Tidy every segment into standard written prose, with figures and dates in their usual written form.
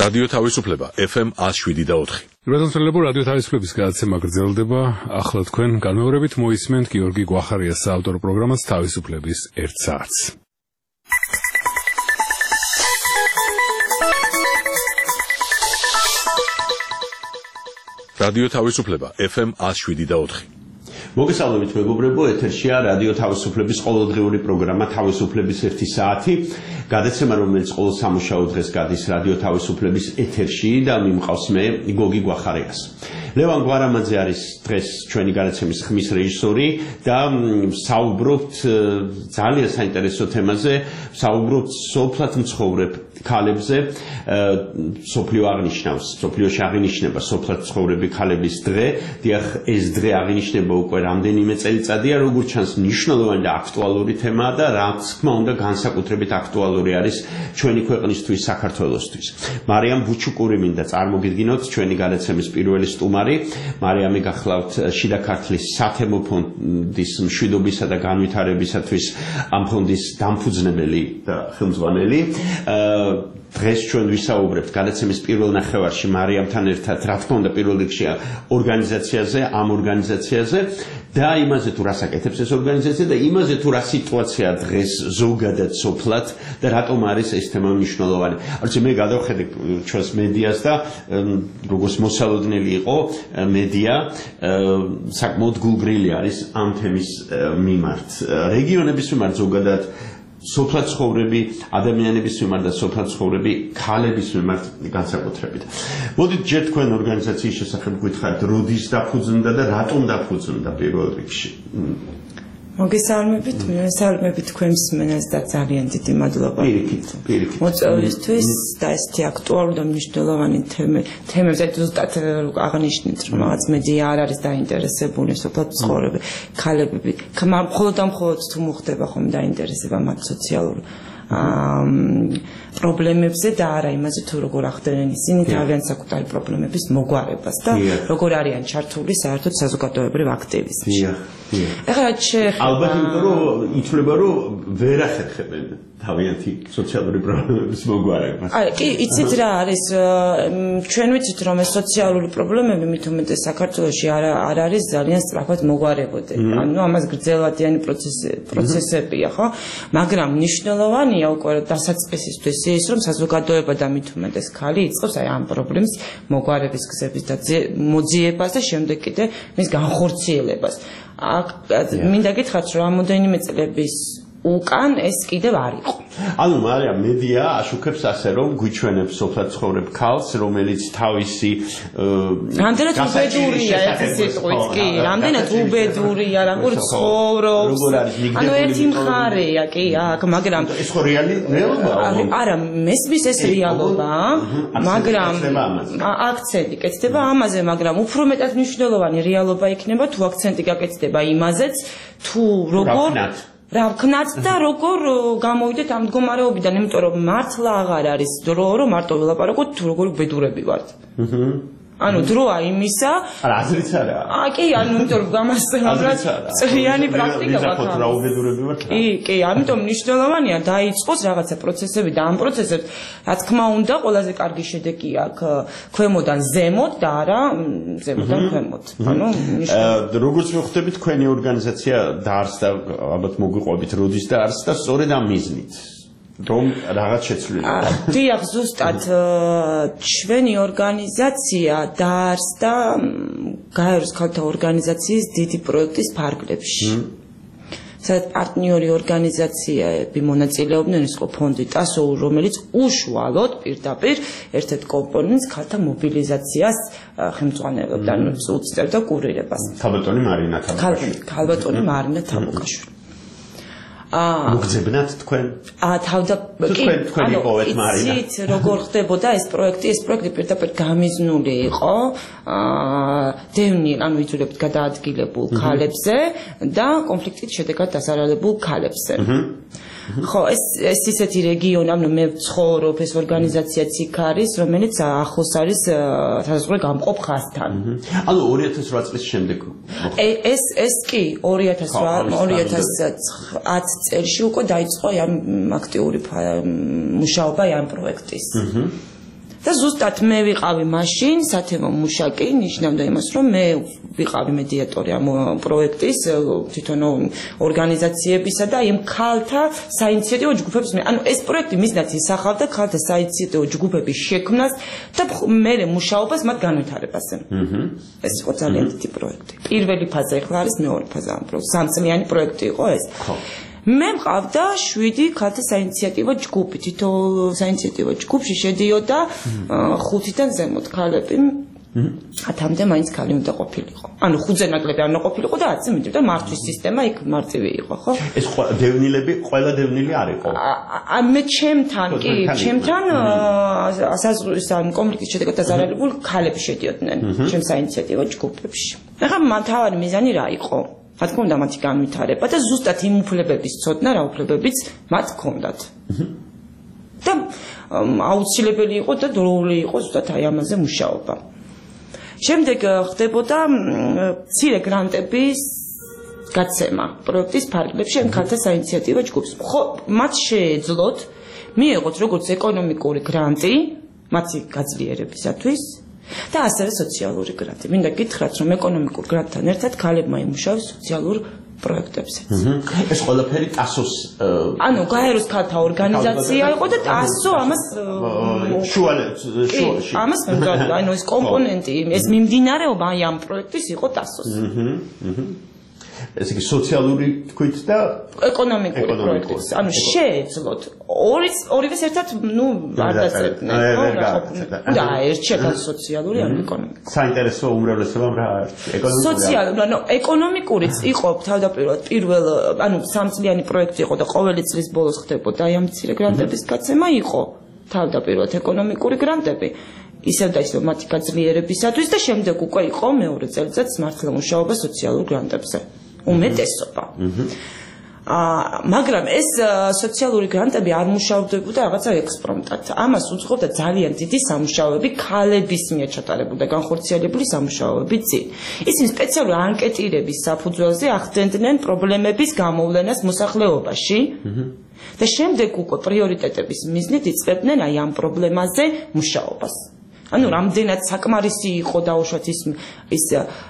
რადიო თავისუფლება FM 107.4. გრძელდება რადიო თავისუფლების გადაცემა გრძელდება. ახლა თქვენ განმეორებით მოისმენთ გიორგი გვახარიას საავტორო პროგრამას თავისუფლების 1 საათს. რადიო თავისუფლება FM 107.4. მოგესალმებით მეგობრებო, ეთერშია რადიო თავისუფლების ყოველდღიური პროგრამა თავისუფლების 1 საათი. გადაცემა, რომელიც ყოველ სამუშაო დღეს გადის რადიო თავისუფლების ეთერში და მიმყავს მე გიორგი გვახარიას. ლევან გვარამაძე არის დღეს ჩვენი გადაცემის ხმის რეჟისორი და საუბრობთ ძალიან საინტერესო თემაზე, საუბრობთ სოფლად მცხოვრებ ქალებზე, სოფლიო აღნიშნავს, სოფლიოში აღინიშნება სოფლად მცხოვრები ქალების დღე. დიახ, ეს დღე აღინიშნება უკვე რამდენიმე წელიწადია, როგორც ჩანს მნიშვნელოვანი და აქტუალური თემაა და რა თქმა უნდა განსაკუთრებით აქტუალური არის ჩვენი ქვეყნისთვის, საქართველოსთვის. მარიამ ბუჩუკური მინდა წარმოგიდგინოთ ჩვენი გადაცემის პირველი სტუმარი. მარიამი გახლავთ შიდა ქართლის სათემო ფონდის მშვიდობისა და განვითარებისათვის ამ ფონდის დამფუძნებელი და ხელმძღვანელი. დღეს ჩვენ ვისაუბრებთ გადაცემის პირველ ნახევარში მარიამთან ერთად, რა თქმა უნდა, პირველ რიგში ორგანიზაციაზე, ამ ორგანიზაციაზე და იმაზე თუ რას აკეთებს ეს ორგანიზაცია და იმაზე თუ რა სიტუაცია დღეს ზოგადად სოფლად და რატომ არის ეს თემა მნიშვნელოვანი. არჩე მე გადავხედე ჩვენს მედიას და როგორც მოსალოდნელი იყო მედია საკმაოდ გულგრილი არის ამ თემის მიმართ. რეგიონების მიმართ ზოგადად სოფლად ცხოვრები ადამიანების მიმართ და სოფლად ცხოვრები ქალების მიმართ განსაკუთრებით. მოდით ჯერ თქვენ ორგანიზაციის შესახებ გითხარით, როდის დაფუძნდა და რატომ დაფუძნდა პირველ რიგში? მოგესალმებით, მივესალმებით თქვენს მსმენელს და ძალიან დიდი მადლობა. პირიქით. მოწვევისთვის და ესეთი აქტუალური და მნიშვნელოვანი თემებზე ზუსტად აღნიშნეთ, რომ რაღაც მედია არ არის დაინტერესებული სოფლად მცხოვრები ქალებები. მხოლოდ თუ მოხდება ხომ დაინტერესება მათ სოციალურ პრობლემებზე და არა იმაზე თუ როგორ ახდენენ ისინი თავიანთ საკუთარი პრობლემების მოგვარებას და როგორ არიან ჩართული საერთოდ საზოგადოებრივ აქტივიზმში. ეხლა ალბათ იმიტომ რომ ითვლება რომ ვერ ახერხებენ თავიანთი სოციალური პრობლემების მოგვარებას. კი, იცით რა არის, ჩვენ ვიცით რომ ეს სოციალური პრობლემები მით უმეტეს საქართველოში არ არის ძალიან სწრაფად მოგვარებოდნენ. ანუ ამას გრძელვადიანი პროცესებია, ხო? მაგრამ მნიშვნელოვანია უკვე დასაწყისისთვის ის რომ საზოგადოება და მით უმეტეს ქალი იწყებს აი ამ პრობლემის მოგვარების გზების და მოძიებას და შემდეგ კიდე მის განხორციელებას. მინდა გითხრათ რომ რამოდენიმე წლების უკან ეს კიდევ არ იყო. ანუ მარიამ მედია აშუქებს ასე რომ გვიჩვენებს სოფლად ცხოვრებ ქალს, რომელიც თავისი რამდენად უბედურია ერთი სიტყვით, კი, რამდენად უბედურია, როგორ ცხოვრობს. ანუ ერთი მხარეა, კი, აქ, მაგრამ ეს ხო რეალობაა? არა, მესმის ეს რეალობაა, მაგრამ აქცენტი კეთდება ამაზე, მაგრამ უფრო მეტად მნიშვნელოვანი რეალობა იქნება თუ აქცენტი გაკეთდება იმაზეც, თუ როგორ რა ვქნათ და როგორ გამოვიდეთ ამ მდგომარეობიდან, იმიტომ რომ მართლა აღარ არის დრო რომ მარტო ვილაპარაკოთ თუ როგორ ბედურები ვართ. ანუ დროა იმისა. არა, აზრიც არა. კი, ანუ იმიტომ რომ გამასწავლებლად წლიანი პრაქტიკა გვაქვს. კი, ამიტომ მნიშვნელოვანია დაიწყოს რაღაცა პროცესები და ამ პროცესებს, რა თქმა უნდა, ყველაზე კარგი შედეგი აქვს ქვემოდან ზემოთ და არა ზემოდან ქვემოთ. ანუ როგორც ვხვდებით, თქვენი ორგანიზაცია დაარსდა, ალბათ მოგვიყვებით, როდის დაარსდა, სწორედ ამ მიზნით. რომ რაღაც შეცვლილი. დიახ, ზუსტად ჩვენი ორგანიზაცია დაარსდა გაეროს ქალთა ორგანიზაციის დიდი პროექტის ფარგლებში. სადაც პარტნიორი ორგანიზაციები მონაწილეობდნენ, ის იყო ფონდი TASO, რომელიც უშუალოდ პირდაპირ ერთ-ერთ კომპონენტს ქალთა მობილიზაციას ხელმძღვანელობდა, უწევდა კურირებას. ქალბატონი მარინა თაბუკაშვილი. ქალბატონი მარინა თაბუკაშვილი. მოგძებნათ თქვენ? თქვენ იპოვეთ მარინა. იცით როგორ ხდებოდა ეს პროექტი პირდაპირ გამიზნული იყო დევნილ, ანუ იწულებთ გადაადგილებულ ქალებზე და კონფლიქტით შედეგად დასარალებულ ქალებზე. ხო, ეს ისეთი რეგიონი, ანუ მე ვცხოვრობ, ეს ორგანიზაციაც იქ არის, რომელიც ახლოს არის საზღვარი გამყოფ ხაზთან. ანუ 2008 წლის შემდეგ. ეს კი 2010 წელს უკვე დაიწყო ამ აქტიური მუშაობა ამ პროექტის. და ზუსტად მე ვიყავი მაშინ სათემო მუშაკი, ნიშნავდა იმას, რომ მე ვიყავი მედიატორი ამ პროექტის თვითონ ორგანიზაციებისა და იმ ქალთა საინიციატივო ჯგუფების ანუ ეს პროექტი მიზნად ისახავდა ქალთა საინიციატივო ჯგუფების შექმნას და მე მუშაობას მათ განვითარებაზე. ეს იყო ძალიან დიდი პროექტი. პირველი ფაზა ახლა არის მეორე ფაზა ამ პროექტის. 3 წლიანი პროექტი იყო ეს. მე მყავდა 7 ქალთა საინიციატივო ჯგუფი. თითო საინიციატივო ჯგუფში შედიოდა 5-დან ზემოთ ქალები. 10-მდე მაინც ქალი უნდა ყოფილიყო. ანუ 5-ზე ნაკლები არ უნდა ყოფილიყო და 10-ზე მეტი და მართვის სისტემა იქ მარტივი იყო, ხო? ეს დევნილები, ყველა დევნილი არ იყო. მე ჩემთან კი, ჩემთან საზღვრის ან კონფლიქტის შედეგად დაზარალებულ ქალები შედიოდნენ ჩემ საინიციატივო ჯგუფებში. ახლა მთავარი მიზანი რა იყო? რა თქმა უნდა მათი განვითარება და ზუსტად იმ უფლებების ცოდნა, რა უფლებებიც მათ ჰქონდათ. და აუცილებელი იყო და დროული იყო ზუსტად აი ამაზე მუშაობა. შემდეგ ხდებოდა მცირე გრანტების გაცემა პროექტის ფარგლებში ან ქალთა საინიციატივო ჯგუფს. ხო, მათ შეეძლოთ მიიღოთ როგორც ეკონომიკური გრანტი მათი გაძლიერებისათვის და ასევე სოციალური გრანტი. მინდა გითხრათ, რომ ეკონომიკურ გრანტთან ერთად ქალებმა იმუშავეს სოციალურ პროექტებსაც. ეს ყველაფერი TASO-ს ანუ გაეროს ქალთა ორგანიზაცია იყო და TASO ამას შუაში. ამას ანუ ეს კომპონენტი, ეს მიმდინარეობა აი ამ პროექტის იყო TASO-ს. ესე იგი სოციალური თქვით და ეკონომიკური პროექტის. ანუ შეეძლოთ ორივეს ერთად, არ დაწერდნენ, ხო? და ერჩიათ სოციალური ან ეკონომიკური. საინტერესო უმრავლესობამ რა ეკონომიკური. სოციალური, ანუ ეკონომიკურიც იყო თავდაპირველად ანუ 3 წლიანი პროექტი იყო და ყოველი წლის ბოლოს ხდებოდა აი ამ მცირე გრანტების გაცემა იყო თავდაპირველად ეკონომიკური გრანტები. ისევ და ისევ მათი გაძლიერებისათვის და შემდეგ უკვე იყო მეორე წელიწადს მართლა მუშაობა სოციალურ გრანტებზე. უმეტესობა. მაგრამ ეს სოციალური გრანტები არ მუშავდებოდა რაღაცა ექსპრომტად. ამას უძღვებდა ძალიან დიდი სამუშაოები ქალების მიერ ჩატარებული და განხორციელებული სამუშაოები წინ. ისინი სპეციალური ანკეტირების საფუძველზე ახდენდნენ პრობლემების გამოვლენას მოსახლეობაში და შემდეგ უკვე პრიორიტეტების მიზნით იწყებდნენ აი ამ პრობლემაზე მუშაობას. ანუ რამდენად საკმარისი იყო დაუშვათ ის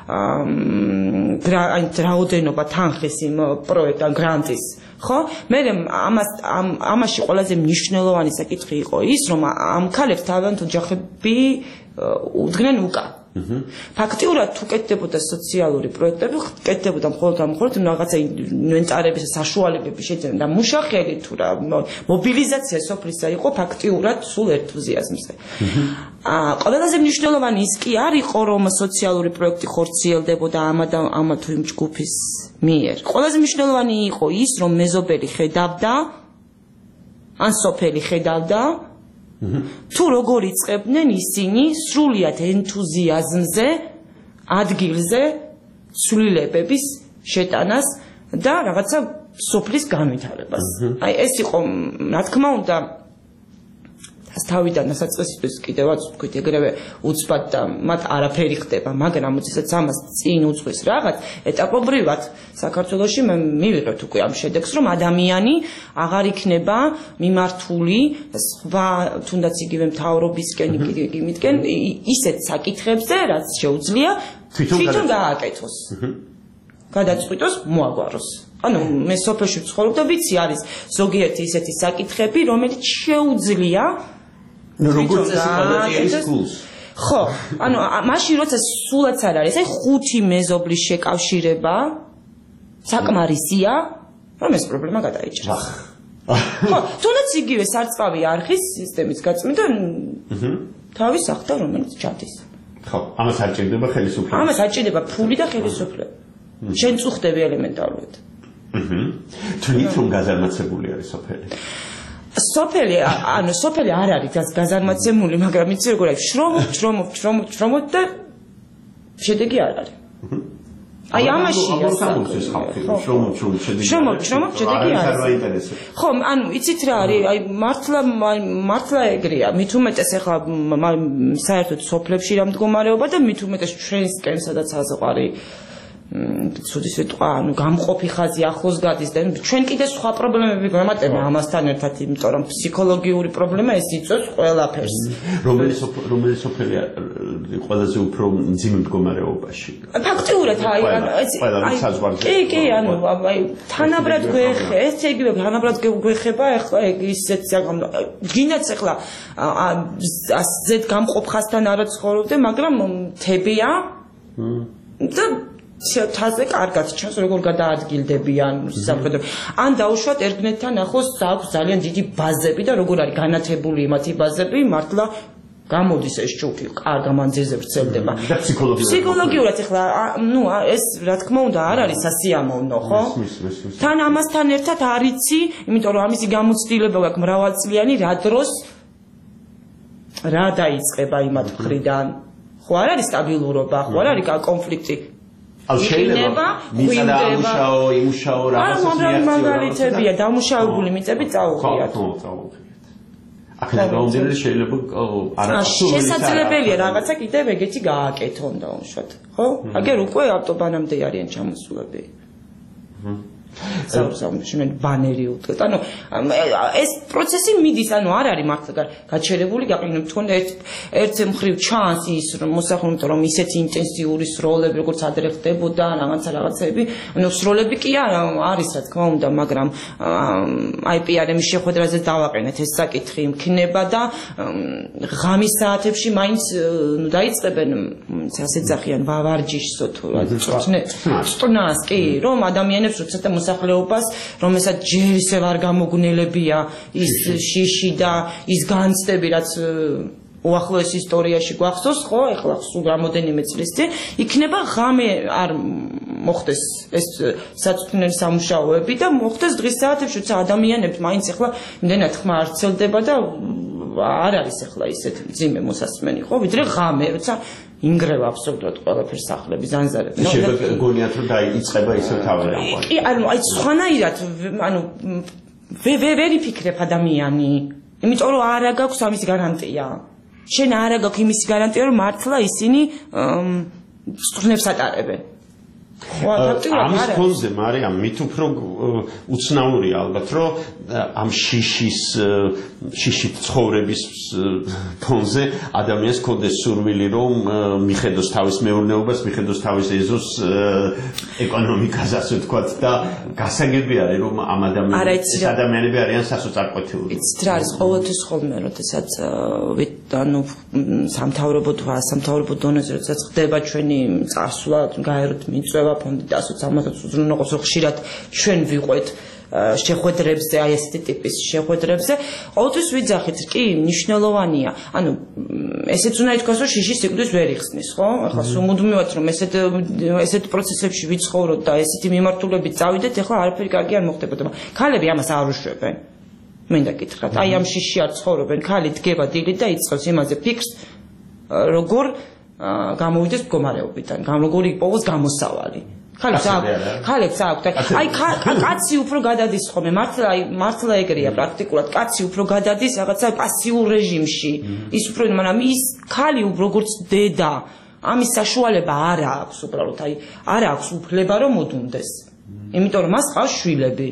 რაოდენობა თანხის იმ პროექტთან გრანტის, ხო? მე ამაში ყველაზე მნიშვნელოვანი საკითხი იყო ის, რომ ამ ქალებს თავიანთ ოჯახები უდგნენ უკან. ფაქტიურად თუ კეთდებოდა სოციალური პროექტები, კეთდებოდა მხოლოდ რაღაცა ინვენტარების საშუალებები შეძენა და მუშახელი თუ რა მობილიზაცია სოფლისა იყო ფაქტიურად სულ ენთუზიაზმზე. ყველაზე მნიშვნელოვანი ის კი არ იყო, რომ სოციალური პროექტი ხორციელდებოდა ამა თუ იმ ჯგუფის მიერ. ყველაზე მნიშვნელოვანი იყო ის, რომ მეზობელი ხედავდა ან სოფელი ხედავდა თუ როგორ იწყებდნენ ისინი სრულიად ენთუზიაზმზე ადგილზე ცვლილებების შეტანას და რაღაცა სოფლის განვითარებას. აი ეს იყო, რა თქმა უნდა, თავიდან დასაწყისისთვის კიდევაც ვთქვით, ეგრევე უცბად და მათ არაფერი ხდება, მაგრამ როდესაც ამას წინ უძღვის რაღაც ეტაპობრივად საქართველოში მე მივიღებთ უკვე ამ შედეგს, რომ ადამიანი აღარ იქნება მიმართული სხვა თუნდაც იგივე მთავრობისკენ, იმითკენ ისეთ საკითხებზე, რაც შეუძლია თვითონ გააკეთოს. გადაწყვიტოს, მოაგვაროს. ანუ მე სოფელში ვცხოვრობ და ვიცი არის ზოგიერთი ისეთი საკითხები, რომელიც შეუძლია როგორც ეს ყველაფერი გულს. ხო, ანუ მაშინ როცა სულაც არ არის, აი 5 მეზობლის შეკავშირება საკმარისია, რომ ეს პრობლემა გადაიჭრას. ხო, თუნდაც იგივე სარწყავი არხის სისტემის გაწმიდა თავის ახთა რომელიც ჩადის. ხო, ამას არ ჭირდება ხელისუფლება. ამას არ ჭირდება ფული და ხელისუფლება. შენ წუხდები ელემენტარულად. თუნდაც რომ გაზარმაცებული არის სოფელი. სოფელი არ არის გაზარმაცემული, მაგრამ იცი როგორ არის, შრომობ და შედეგი არ არის. აი ამაშია შრომობ, შედეგი არ არის. ხო, ანუ იცით რა არის, აი მართლა ეგრეა, მით უმეტეს ახლა საერთოდ სოფლებში რა მდგომარეობა და მით უმეტეს ჩვენსკენ სადაც საზღვარი ცუდი სიტყვა, გამყოფი ხაზი ახლოს გადის და ჩვენ კიდე სხვა პრობლემები გვემატება ამასთან ერთად, იმიტომ რომ ფსიქოლოგიური პრობლემა ეს იწვევს ყველაფერს. რომელი სოფელი ყველაზე უფრო მძიმე მდგომარეობაში? ფაქტიურად კი, თანაბრად გვეხება, ეს იგივე თანაბრად გვეხება, ეხლა ისეთ გინდაც ეხლა ასეთ გამყოფ ხაზთან არა ცხოვრობდე, მაგრამ მთებია და თაზე კარგად ჩანს როგორ გადაადგილდებიან სამხედრო. ან დაუშვათ ერთმანეთთან ახლოს აქვს ძალიან დიდი ბაზები და როგორ არის განათებული მათი ბაზები, მართლა გამოდის ეს ჯგუფი კარგ მანძილზე ვრცელდება. და ფსიქოლოგიურად ეხლა ეს რა თქმა უნდა არ არის სასიამოვნო, ხო? თან ამასთან ერთად არიცი, იმიტომ რომ ამისი გამოცდილება გაქვს მრავალწლიანი, რა დროს რა დაიწყება იმათ მხრიდან. ხო არ არის სტაბილურობა, ხო არ არის კონფლიქტი. შეიძლება მიწადამუშაო, იმუშაო რაღაცას მიაღწიო. მაგალითებია, დამუშავებული მიწები წაუღიათ. აქედან გამომდინარე შეიძლება შესაძლებელია რაღაცა კიდევ ეგეთი გააკეთონ დაუშვათ, ხო? აგერ უკვე ავტობანამდე არიან ჩამოსულები. სამშობლოში ბანერი უთხრეთ. ანუ ეს პროცესი მიდის, ანუ არ არის მართლა გაჩერებული, გაყინებ თქვენ ერთ მხრივ ჩანს ის რომ მოსახლეობთ რომ ისეთი ინტენსიური სროლები როგორც ადრე ხდებოდა, რაღაცები, ანუ სროლები კი არის რა თქმა უნდა, მაგრამ აი პიარემის შეხვედრაზე დავაყენეთ ეს საკითხი იქნება და ღამის საათებში მაინც დაიწყებენ ასეთ ზახიან ვარჯიშს თუ წვნას კი რომ ადამიანებს როცა და მოსახლეობას, რომელსაც ჯერ ისევ არ გამოგნელებია ის შიში და ის განცდები, რაც უახლოეს ისტორიაში გვახსოვს, ხო, ეხლა სულ რამოდენიმე წლის წინ, იქნება ღამე არ მოხდეს ეს საწვრთნელი სამუშაოები და მოხდეს დღის საათებში, როცა ადამიანებს მაინც ეხლა იმდენად ხმა არ ვრცელდება და არ არის ეხლა ისეთ მძიმე მოსასმენი, ხო, ვიდრე ღამე, როცა ინგრევა აბსოლუტურად ყველაფერს სახლები ზანზარები. შეიძლება გონიათ რომ დაიწყება ისევ თავიდან. კი, ანუ აი სხვანაირად, ანუ ვერ იფიქრებ ადამიანი, იმიტომ რომ არა გაქვს ამის გარანტია. შენ არა გაქვს იმის გარანტია, რომ მართლა ისინი სწრნებს ატარებენ. ამის ფონზე, მარიამ, მით უფრო უცნაურია ალბათ, რომ ამ შიშით ცხოვრების ფონზე ადამიანს კონდეს სურვილი, რომ მიხედოს თავის მეურნეობას, მიხედოს თავის ეზოს ეკონომიკას, ასე ვთქვათ და გასაგები არის, რომ ამ ადამიანები არიან სასოწარკვეთილო. იცით რა არის ყოველთვის ხოლმე, როდესაც ანუ სამთავრობო თუ ასამთავრობო დონეზე როდესაც ხდება ჩვენი წასვლა, გაეროთ მიწვევა ფონდი და ასოცამასაც უზრუნველყოფს ხშირად ჩვენ ვიყვეთ შეხვედრებზე, აი ესეთი ტიპის შეხვედრებზე, ყოველთვის ვიძახით, კი, მნიშვნელოვანია. ანუ ესეც უნდა ითქვას, რომ შიში სიკვდილს ვერ იხსნის, ხო? ახლა სულ რომ ესეთ პროცესებში ვიცხოვროთ და ესეთი მიმართულებით წავიდეთ, ახლა არაფერი კარგი არ მოხდებოდა. ქალები ამას არ უშვებენ. მინდა გითხრათ, აი ამ შიში არ ცხოვრობენ, ქალი დგება დილით და იწყებს იმაზე ფიქრს, როგორ გამოვიდეს მდგომარეობიდან, როგორ იპოვოს გამოსავალი. ქალებს აქვთ. აი კაცი უფრო გადადის ხოლმე, მართლა ეგრეა პრაქტიკულად, კაცი უფრო გადადის რაღაცა პასიურ რეჟიმში. ის უფრო, მაგრამ ის ქალი როგორც დედა, ამის საშუალება არ აქვს უბრალოდ, აი არ აქვს უფლება რომ მოდუნდეს. იმიტომ რომ მას ყავს შვილები.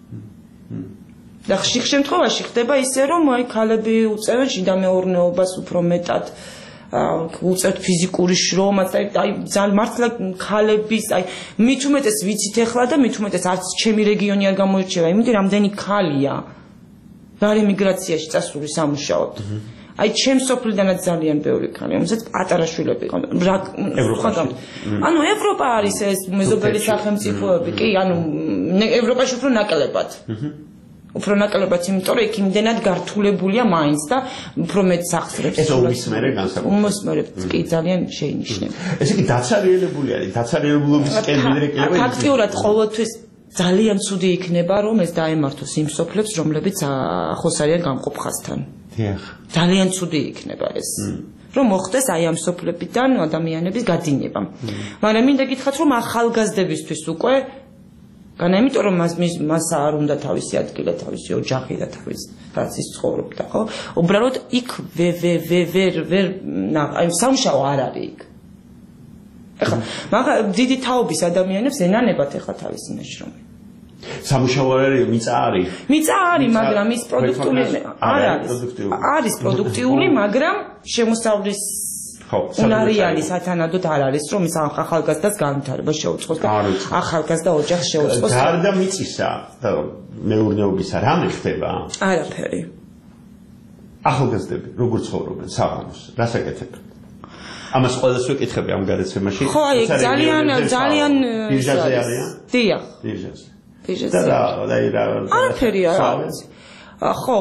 და ხშირ შემთხვევაში ხდება ისე, რომ აი ქალები უწევენ შიდა მეურნეობას უფრო მეტად. უწევთ ფიზიკური შრომას, აი ძალიან მართლა ქალების, აი მით უმეტეს ვიცით ეხლა და მით უმეტეს არც ჩემი რეგიონი არ გამოირჩევა, იმიტომ რამდენი ქალია გარე მიგრაციაში წასული სამუშაოდ. აი ჩემს სოფლიდანაც ძალიან ბევრი ქალი, რომელსაც პატარა შვილები ყავთ. ანუ ევროპა არის ეს მეზობელი სახელმწიფოები, კი, ანუ ევროპაში უფრო ნაკლებად. უფრო ნაკლებად, იმიტომ რომ იქ იმდენად გართულებულია მაინც და უფრო მეტ სახსრებს. ეს ომის მერე განსაკუთრებით. ომის მერე კი ძალიან შეინიშნება. ესე იგი დაცარიელებული არის, დაცარიელულობის კერმიდრე კიდევ. ფაქტიურად ყოველთვის ძალიან ცუდი იქნება, რომ ეს დაემართოს იმ სოფლებს, რომლებიც ახლოს არიან გამყოფ ხაზთან. დიახ. ძალიან ცუდი იქნება ეს. რომ მოხდეს აი ამ სოფლებიდან ადამიანების გადინება. მაგრამ მინდა გითხრათ, რომ ახალგაზრდებისთვის უკვე განაიმიტომ რომ მას არ უნდა თავისი ადგილი, თავისი ოჯახი და თავის რაც ის ცხოვრობდა, ხო? უბრალოდ იქ ვერ აი სამშაო არ არის იქ. ეხლა მაგრამ დიდი თაობის ადამიანებს ენანებათ ეხლა თავისი ნაშრომი. სამუშაო არის მიწა არის. მიწა არის, მაგრამ ის პროდუქტიული არ არის. არის პროდუქტიული, მაგრამ შემოსავლის უნარიანი სათანადოდ არ არის, რომ ის ახალგაზრდას განვითარება შეუწყოს და ახალგაზრდა ოჯახს შეუწყოს. გარდა მიწისა და მეურნეობისა რამე ხდება? არაფერი. ახალგაზრდები როგორ ცხოვრობენ საღამოს? რას აკეთებენ? ამას ყველას ვეკითხები ამ გადაცემაში. ხო, აი ძალიან ბირჟაზე არიან? დიახ. ბირჟაზე. არაფერი არის. ხო,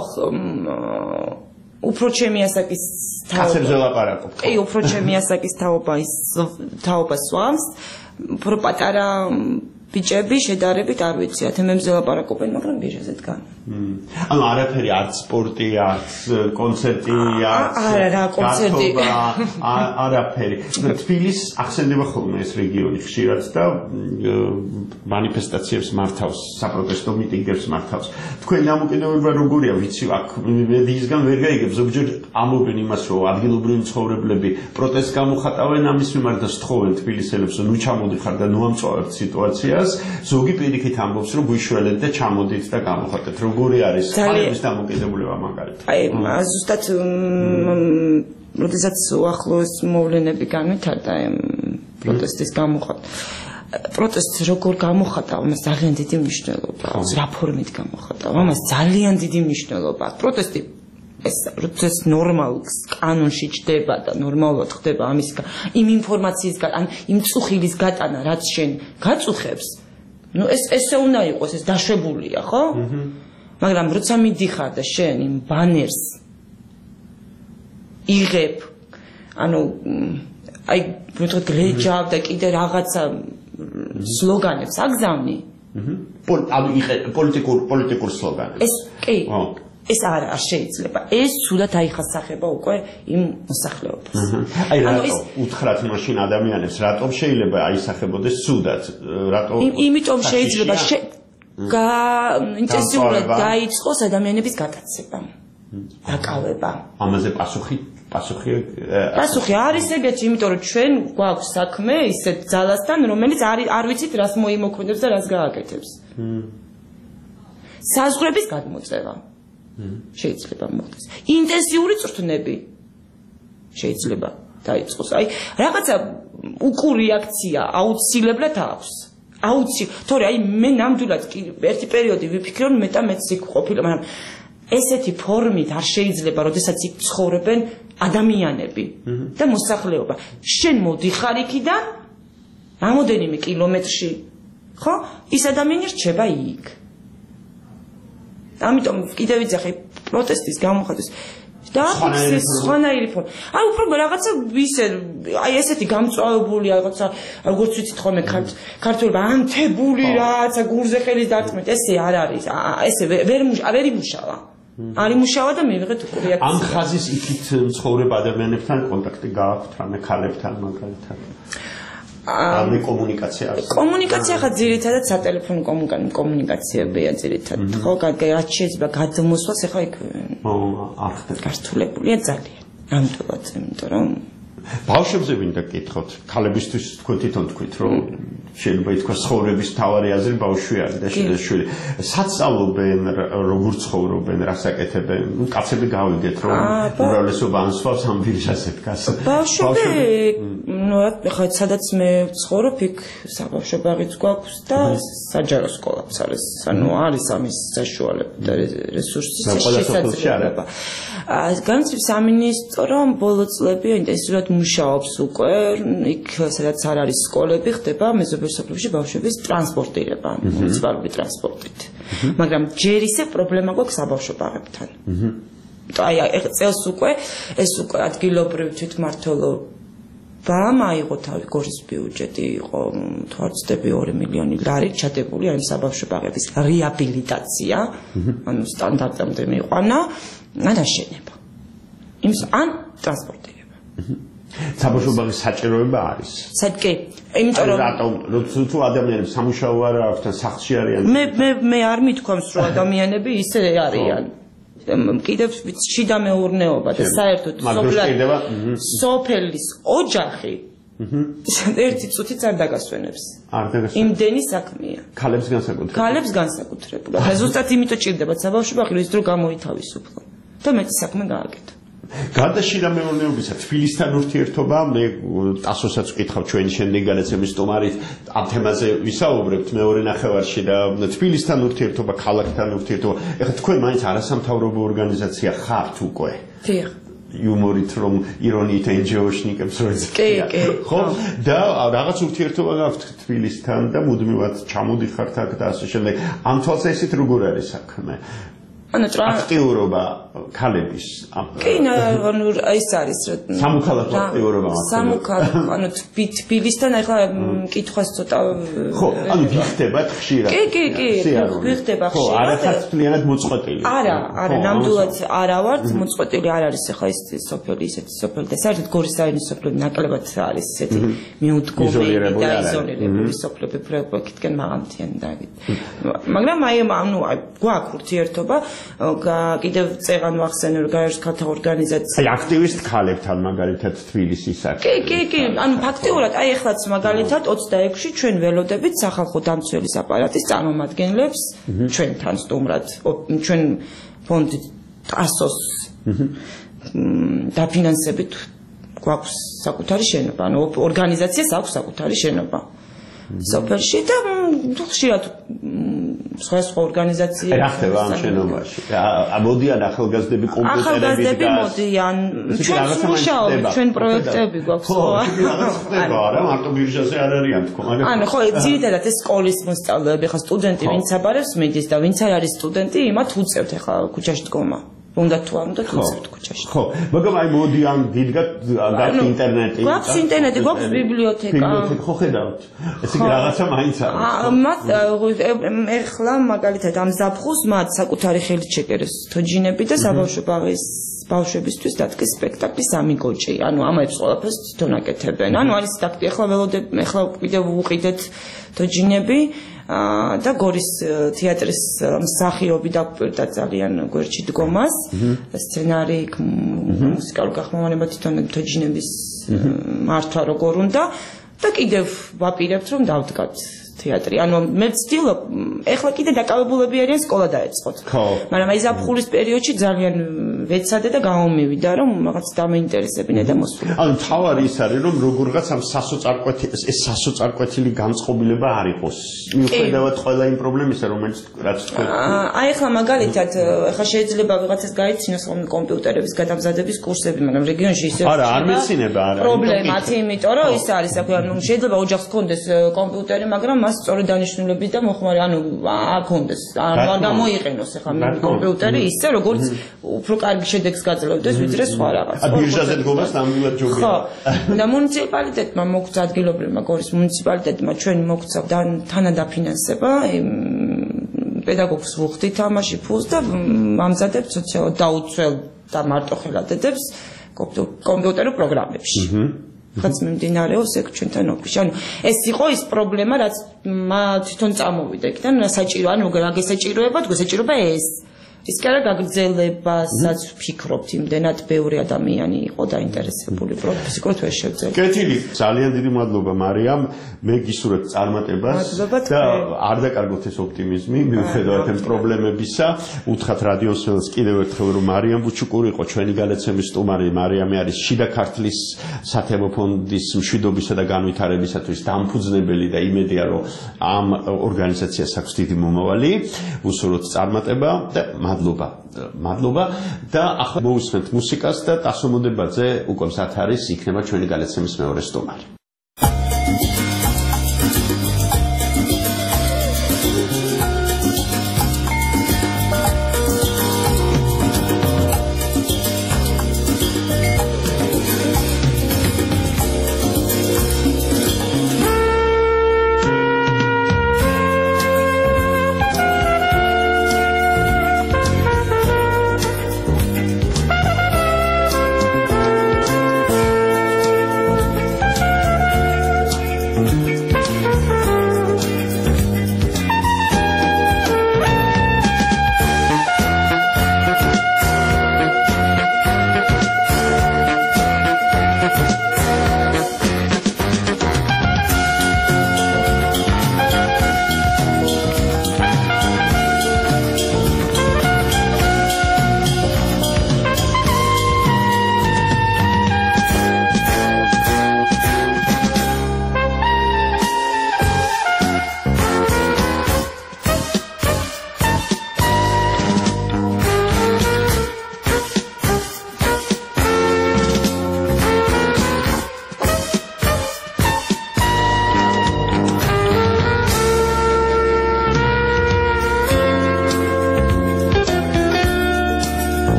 უფრო ჩემი ასაკის თაობაზე ლაპარაკობ. კი, უფრო ჩემი ასაკის თაობა სვამს, უფრო პატარა ბიჭები შედარებით არ ვიცი, 10-ზე ლაპარაკობენ, მაგრამ ბირჟაზე დგან. ანუ არაფერი არც სპორტი, არც კონცერტი, არც არა, კონცერტი. არაფერი. თბილისს ახსენდება ხოლმე ეს რეგიონი ხშირად და მანიფესტაციებს მართავს, საპროტესტო მიტინგებს მართავს. თქვენ დამოკიდებულება როგორია, ვიცი, აქ მედიისგან ვერ გაიგებ, ზოგჯერ ამობენ იმას, რომ ადგილობრივი მცხოვრებლები პროტესტს გამოხატავენ ამის მიმართ და სთხოვენ თბილისელებს, რომ ნუ ჩამოდიხარ და ნუ ამწვავებთ სიტუაციას. ზოგი პირიქით ამბობს, რომ გვიშველეთ და ჩამოდით და გამოხატეთ. როგორი არის ხალხის დამოკიდებულება მაგალითად? აი, ზუსტად როდესაც უახლოეს მოვლენები განვითარდა პროტესტის გამოხატვა. პროტესტს როგორ გამოხატავ, მას ძალიან დიდი მნიშვნელობა აქვს. რა ფორმით გამოხატავ, ამას ძალიან დიდი მნიშვნელობა აქვს. პროტესტი ეს როდესაც ნორმალურ კანონში ჩდება და ნორმალურად ხდება ამის იმ ინფორმაციის ან იმ წუხილის გატანა, რაც შენ გაწუხებს, ნუ ესე უნდა იყოს, ეს დაშვებულია, ხო? მაგრამ როცა მიდიხარ და შენ იმ ბანერს იღებ, ანუ აი ვთქვათ გლეჯავ და კიდე რაღაცა სლოგანებს აგზავნი. პოლიტიკურ სლოგანებს. ეს კი. ეს არ შეიძლება. ეს სულად აიხასახება უკვე იმ მოსახლეობას. აი რატო უთხრათ მაშინ ადამიანებს, რატომ შეიძლება აისახებოდეს სუდად? რატო? იმიტომ შეიძლება ინტენსიურად დაიწყოს ადამიანების გატაცება. დაკავება. ამაზე პასუხი არის ეგეთი, იმიტომ რომ ჩვენ გვაქვს საქმე ისეთ ძალასთან, რომელიც არ ვიცით რას მოიმოქმედებს და რას გააკეთებს. საზღვრების გადმოწევა შეიძლება მოხდეს. ინტენსიური წვრთნები შეიძლება დაიწყოს. აი, რაღაცა უკუ რეაქცია აუცილებლად აქვს. თორე აი მე ნამდვილად კი ერთი პერიოდი ვიფიქრე, რომ მე და მეც იქ ყოფილი, მაგრამ ესეთი ფორმით არ შეიძლება, როდესაც იქ ცხოვრობენ ადამიანები და მოსახლეობა. შენ მოდიხარ იქიდან რამოდენიმე კილომეტრში, ხო? ის ადამიანი რჩება იქ. ამიტომ კიდევ ვიძახი პროტესტის გამოხატვის დააფიქსეს სხვანაირი ფორმა. აი უფრო რაღაცა ისე აი ესეთი გამწვავებული რაღაცა როგორც ვიცით ხოლმე ქართველობა ანთებული რაღაცა გურზე ხელის დარტყმით ესე არ არის. ესე ვერ იმუშავა. არ იმუშავა და მივიღეთ უკვე რეაქცია. ამ ხაზის იქით მცხოვრებ ადამიანებთან კონტაქტი გააქვთ რამე ქალებთან მაგალითად? ამ კომუნიკაცია ხა ძირითადად სატელეფონო კომუნიკაციებია ძირითადად. ხო, რაც შეიძლება გადმოსვლას ახლა იქ არ ხდება. გართულებულია ძალიან. ნამდვილად, იმიტომ რომ ბავშვებზე მინდა გკითხოთ, ქალებისთვის თქვენ თვითონ თქვით, რომ შეიძლება ითქვას ცხოვრების მთავარი აზრი ბავშვი არის და შვილი. საცალობენ, როგორ ცხოვრობენ, რას აკეთებენ? ნუ კაცები გავიგეთ, რომ უმრავლესობა ანსვავს ამ ბირჟაზე დგას. ბავშვები, ნუ ხა სადაც მე ვცხოვრობ, იქ საბავშვო ბაღიც გვაქვს და საჯარო სკოლაც არის. ანუ არის ამის საშუალება და რესურსის შესაძლებლობა. განათლების სამინისტრო ბოლო წლები ინტენსიურად მუშაობს უკვე, იქ სადაც არ არის სკოლები, ხდება მეზობელ სოფლებში ბავშვების ტრანსპორტირება, მუნიციპალური ტრანსპორტით. მაგრამ ჯერ ისე პრობლემა გვაქვს საბავშვო ბაღებთან. აი წელს უკვე ეს უკვე ადგილობრივი თვითმმართველობამ აიღო თავი გორის ბიუჯეტი იყო თუ არ ვცდები 2 მილიონი ლარი ჩადებული აი საბავშვო ბაღების რეაბილიტაცია, ანუ სტანდარტამდე მიიყვანა, აშენება. ან ტრანსპორტირება. საბავშვო ბაღის საჭიროება არის. კი, იმიტომ რომ რატომ თუ ადამიანებს სამუშაო არ აქვს და სახლში არიან. მე არ მithქვამს რომ ადამიანები ისე არიან. კიდევ შიდა მეურნეობა და საერთოდ სოფლის ოჯახი ერთი წუთიც არ დაგასვენებს. არ დაგასვენებს. იმდენი საქმეა. ქალებს განსაკუთრებით. ქალებს განსაკუთრებულად. ზუსტად იმიტომ ჭირდებათ საბავშვო ბაღი, ის დრო გამოითავისუფლო. და მეტი საქმე გააკეთო. გარდა შიდა მეურნეობისა, თბილისთან ურთიერთობა, მე ტასოსაც ვკითხავ ჩვენი შემდეგი განაცემის სტუმარით ამ თემაზე ვისაუბრებთ მეორე ნახევარში და თბილისთან ურთიერთობა, ქალაქთან ურთიერთობა. ეხლა თქვენ მაინც არასამთავრობო ორგანიზაცია ხართ უკვე. დიახ. იუმორით რომ ირონიით NGO-შნიკებს როეც. კი. ხო? და რაღაც ურთიერთობა გაქვთ თბილისთან და მუდმივად ჩამოდიხართ აქ და ასე შემდეგ. ამ თვალსაზრისით როგორ არის საქმე? აქტიურობა ქალების კი ის არის სამოქალაქო აქტიურობა სამოქალაქო თბილისთან ახლა კითხვას ცოტა ხო ანუ გიხდებათ ხშირად კი გიხდება ხო არახასწლიანად მოწყვეტილი არა ნამდვილად არა ვართ მოწყვეტილი არ არის ახლა ეს სოფელი ისეთი სოფელი და საერთოდ გორის რაიონის სოფლები ნაკლებად არის ესეთი მიუდგომელი და იზოლირებული სოფლები პროექტიდან მაღალმთიანი და მაგრამ აი ანუ გვაქვს ურთიერთობა კიდევ წეღან ვახსენე რომ გაეროს ქალთა ორგანიზაცია. აი აქტივისტ ქალებთან მაგალითად თბილისის აქ. კი, ანუ ფაქტიურად აი ეხლაც მაგალითად 26-ში ჩვენ ველოდებით სახალხო დამცველის აპარატის წარმომადგენლებს ჩვენთან სტუმრად ჩვენ ფონდი ტასოს დაფინანსებით გვაქვს საკუთარი შენობა, ანუ ორგანიზაციას აქვს საკუთარი შენობა. სოფელში და ხშირად სხვა ორგანიზაცია რა ხდება ამ შენობაში? მოდიან ახალგაზრდები კომპიუტერები და მოდიან ჩვენ მუშაობთ, ჩვენ პროექტები გვაქვს ხო? ხდება არა, მარტო ბირჟაზე არ არიან თქო, მაგრამ ანუ ხო, ძირითადად ეს სკოლის მოსწავლეები, ხა სტუდენტი ვინც აბარებს მიდის და ვინც არ არის სტუდენტი, იმათ უწევთ ახლა ქუჩაში დგომა. უნდა თუ არ უნდა თუცებთ ქუჩაში. ხო, მაგრამ აი მოდიან დიდგად გაქვს ინტერნეტი. გვაქვს ინტერნეტი, გვაქვს ბიბლიოთეკა. ბიბლიოთეკა ხო ხედავთ? ეს იგი რაღაცა მაინც არის. მათ ეხლა მაგალითად ამ ზაფხულს მათ საკუთარი ხელით შეკერეს თოჯინები და საბავშვო ბაღის ბავშვებისთვის დადგეს სპექტაკლი სამი გოჭი. ანუ ამებს ყველაფერს თვითონ აკეთებენ. ანუ არის ტაქტი ახლა ახლა კიდევ უყიდეთ თოჯინები და გორის თეატრის მსახიობი დაგვირდა ძალიან გვერდში დგომას სცენარი მუსიკალური გახმოვანება თვითონ თოჯინების მართვა როგორ უნდა და კიდევ ვაპირებთ რომ დავდგათ თეატრი. ანუ მე ვცდილობ ეხლა კიდე დაკავებულები არიან სკოლა დაეწყოთ. მაგრამ აი ზაფხულის პერიოდში ძალიან ვეცადე და გამომივიდა რომ რაღაც დამეინტერესებინე და მოსულა. ანუ თავარი ის არის რომ როგორღაც ამ სასოწარკვეთილი განწყობილება არ იყოს. მიუხედავად ყველა იმ პრობლემისა რომელიც რაც თქვენ. აი ეხლა მაგალითად ეხლა შეიძლება ვიღაცას გაიცინოს რომ კომპიუტერების გადამზადების კურსები, მაგრამ რეგიონში ისე არა არ მეცინება არა. პრობლემათ იმიტომ რომ ის არის აქვე ანუ შეიძლება ოჯახს ჰქონდეს კომპიუტერი, მაგრამ მას სწორი დანიშნულები და მოხმარი ანუ არ ჰქონდეს. არ გამოიყენოს ეხლა კომპიუტერი ისე როგორც უფრო კარგი შედეგს გაძლევდეს ვიდრე სხვა რაღაც. ბირჟაზე დგომას ნამდვილად ჯობია. ხო. და მუნიციპალიტეტმა მოგცა ადგილობრივმა გორის მუნიციპალიტეტმა ჩვენ მოგცა თანადაფინანსება პედაგოგს ვუხდით ამაში ფულს და ამზადებთ სოციალურად დაუცველ და მარტოხელადედებს კომპიუტერულ პროგრამებში. რაც მიმდინარეობს ეგ ჩვენთან ოფისში. ანუ ეს იყო ის პრობლემა, რაც თვითონ წამოვიდა იქიდან, საჭირო, ანუ რა გესაჭიროება, გესაჭიროება ეს. ის კი არა გაგრძელებასაც ვფიქრობთ, იმდენად ბევრი ადამიანი იყო დაინტერესებული პროფესიულად ვერ შევძლებთ. კეთილი, ძალიან დიდი მადლობა მარიამ, მე გისურვებთ წარმატებას და არ დაკარგოთ ეს ოპტიმიზმი, მიუხედავად ამ პრობლემებისა. უთხრათ რადიოსმენელს კიდევ ერთხელ რომ მარიამ ბუჩუკური იყო ჩვენი განაცემის სტუმარი. მარიამი არის შიდა ქართლის სათემო ფონდის მშვიდობისა და განვითარებისათვის დამფუძნებელი და იმედია რომ ამ ორგანიზაციას აქვს დიდი მომავალი. უსურვოთ წარმატება და მადლობა და ახლა მოусმენთ მუსიკას და ტასო მოდებაძე უკვე მზად არის იქნება ჩვენი განაცემის მეორე სტუმარი.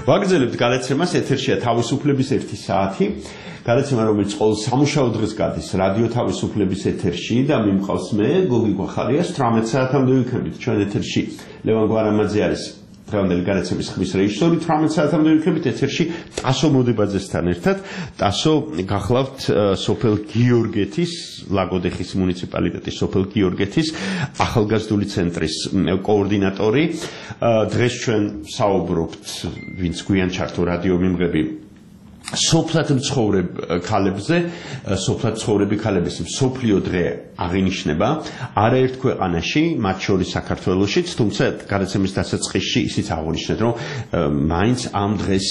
ვაგრძელებთ გადაცემას, ეთერშია თავისუფლების 1 საათი. გადაცემა, რომელიც ყოველ სამუშაო დღეს გადის რადიო თავისუფლების ეთერში და მიმყავს მე, გოგი გვახარია, 18 საათამდე ვიქნებით ჩვენ ეთერში. ლევან გვარამაძე არის დღევანდელი გადაცემის ხმის რეჟისორი, 18 საათამდე ვიქნებით ეთერში ტასო მოდებაძესთან ერთად. ტასო, გახლავთ სოფელ გიორგეთის, ლაგოდეხის მუნიციპალიტეტის სოფელ გიორგეთის ახალგაზრდული ცენტრის კოორდინატორი. დღეს ჩვენ საუბრობთ, ვინც გვიან ჩართო რადიო მიმღები, სოფლად მცხოვრებ ქალებზე, სოფლად მცხოვრები ქალების მსოფლიო დღე აღინიშნება არაერთ ქვეყანაში, მათ შორის საქართველოშიც, თუმცა გადაცემის დასაწყისში ისიც აღნიშნეთ, რომ მაინც ამ დღეს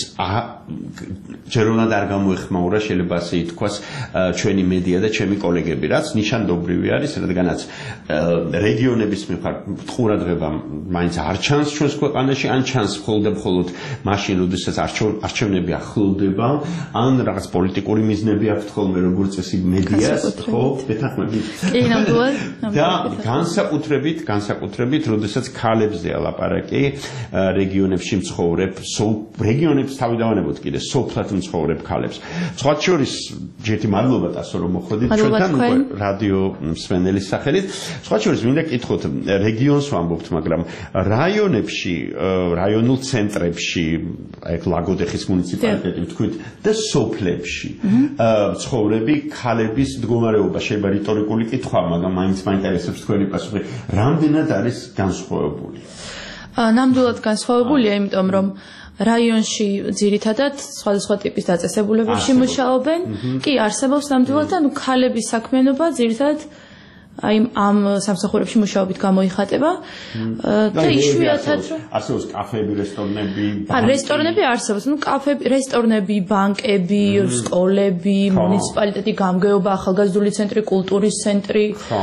ჯერონად არ გამოეხმაურა, შეიძლება ასე ითქვას, ჩვენი მედია და ჩემი კოლეგები, რაც ნიშანდობრივი არის, რადგანაც რეგიონების მიმართ ყურადღება მაინც არ ჩანს ჩვენს ქვეყანაში, ან ჩანს მხოლოდ მაშინ, როდესაც არჩევნები ახლოვდება, ან რაღაც პოლიტიკური მიზნები აქვს ხოლმე როგორც წესი მედიას, ხო, ბეთახმები. კი, ნამდვილად. და განსაკუთრებით, როდესაც ქალებზეა ლაპარაკი, რეგიონებში მცხოვრებ, რეგიონებს თავიდანვანებოთ კიდე სოფლად მცხოვრებ ქალებს. სხვათა შორის, ჯერთი მადლობა ტასო, რომ მოხვედით ჩვენთან რადიო მსმენელის სახელით. სხვათა შორის, მინდა კითხოთ, რეგიონს ვამბობთ, მაგრამ რაიონებში, რაიონულ ცენტრებში, აი ლაგოდეხის მუნიციპალიტეტი ვთქვით, და სოფლებში მცხოვრები ქალების მდგომარეობა, შეიძლება რიტორიკული კითხვა, მაგრამ მაინც მაინტერესებს თქვენი პასუხი, რამდენად არის განსხვავებული? ნამდვილად განსხვავებულია, იმიტომ რომ რაიონში ძირითადად სხვადასხვა ტიპის დაწესებულებებში მუშაობენ, კი არსებობს ნამდვილად, ანუ ქალების საქმიანობა ძირითადად აი ამ სამსახურებში მუშაობით გამოიხატება და იშვიათად რომ არსებობს კაფეები, რესტორნები, რესტორნები არსებობს, ну კაფეები, რესტორნები, ბანკები, სკოლები, მუნიციპალიტეტი, გამგეობა, ახალგაზრდული ცენტრი, კულტურის ცენტრი. ხო.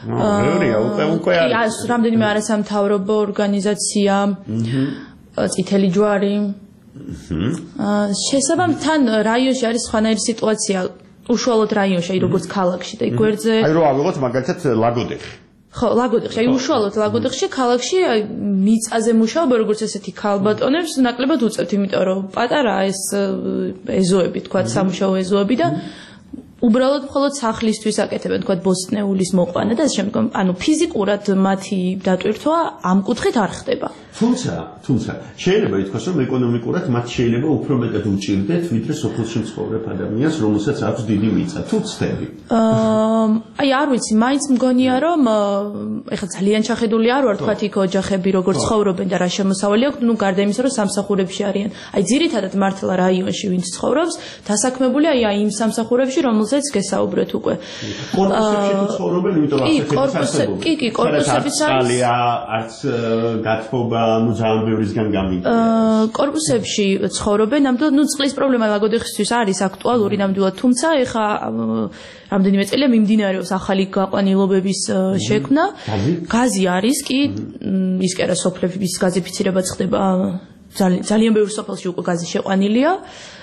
უკვე არის რამდენიმე არასამთავრობო ორგანიზაცია, წითელი ჯვარი. შესაბამისად თან რაიონში არის სხვანაირი სიტუაცია. უშუალოდ რაიონში, როგორც ქალაქში და იგვერდზე. აი რომ ავიღოთ მაგალითად ლაგოდეხი. ხო, ლაგოდეხი, აი უშუალოდ ლაგოდეხში, ქალაქში მიწაზე მუშაობა, როგორც ესეთი ქალბატონებს ნაკლებად უწევთ, იმიტომ რომ პატარაა ეს ეზოები, თქვა სამუშაო ეზოები და უბრალოდ მხოლოდ სახლისთვის აკეთებენ, თქვა ბოსტნეულის მოყვანა და შემდგომ, ანუ ფიზიკურად მათი დატვირთვა ამ კუთხით არ ხდება. თუმცა შეიძლება ითქვას, რომ ეკონომიკურად მათ შეიძლება უფრო მეტად უჭირდეთ, ვიდრე სოფელში მცხოვრებ ადამიანს, რომელსაც აქვს დიდი მიწა, თუ ცდები. აი არ ვიცი, მაინც მგონია, რომ ეხლა ძალიან ჩახედული არ ვარ, თქვა იქ ოჯახები როგორ ცხოვრობენ და რა შემოსავალი აქვს, ну გარდა იმისა, რომ სამსახურებში არიან. აი ძირითადად მართლა რაიონში ვინც ცხოვრობს, დასაქმებულია აი იმ სამსახურებში, რომელზეც გესაუბრეთ უკვე. კორპუსებში თუ ცხოვრობენ, იმიტომ რომ კი, კორპუსებიც არის. არც გათბობა ну ძალიან ბევრისგან გამიგია. კორპუსებში ცხოვრობენ, ნამდვილად, ну წყლის პრობლემა ლაგოდეხისთვის არის აქტუალური ნამდვილად, თუმცა ეხა რამდენიმე წელია მიმდინარეობს ახალი გაყვანილობების შექმნა. გაზი არის კი, ის კი არა სოფლების გაზიფიცირებაც ხდება, ძალიან ბევრ სოფელში უკვე გაზი შეყვანილია.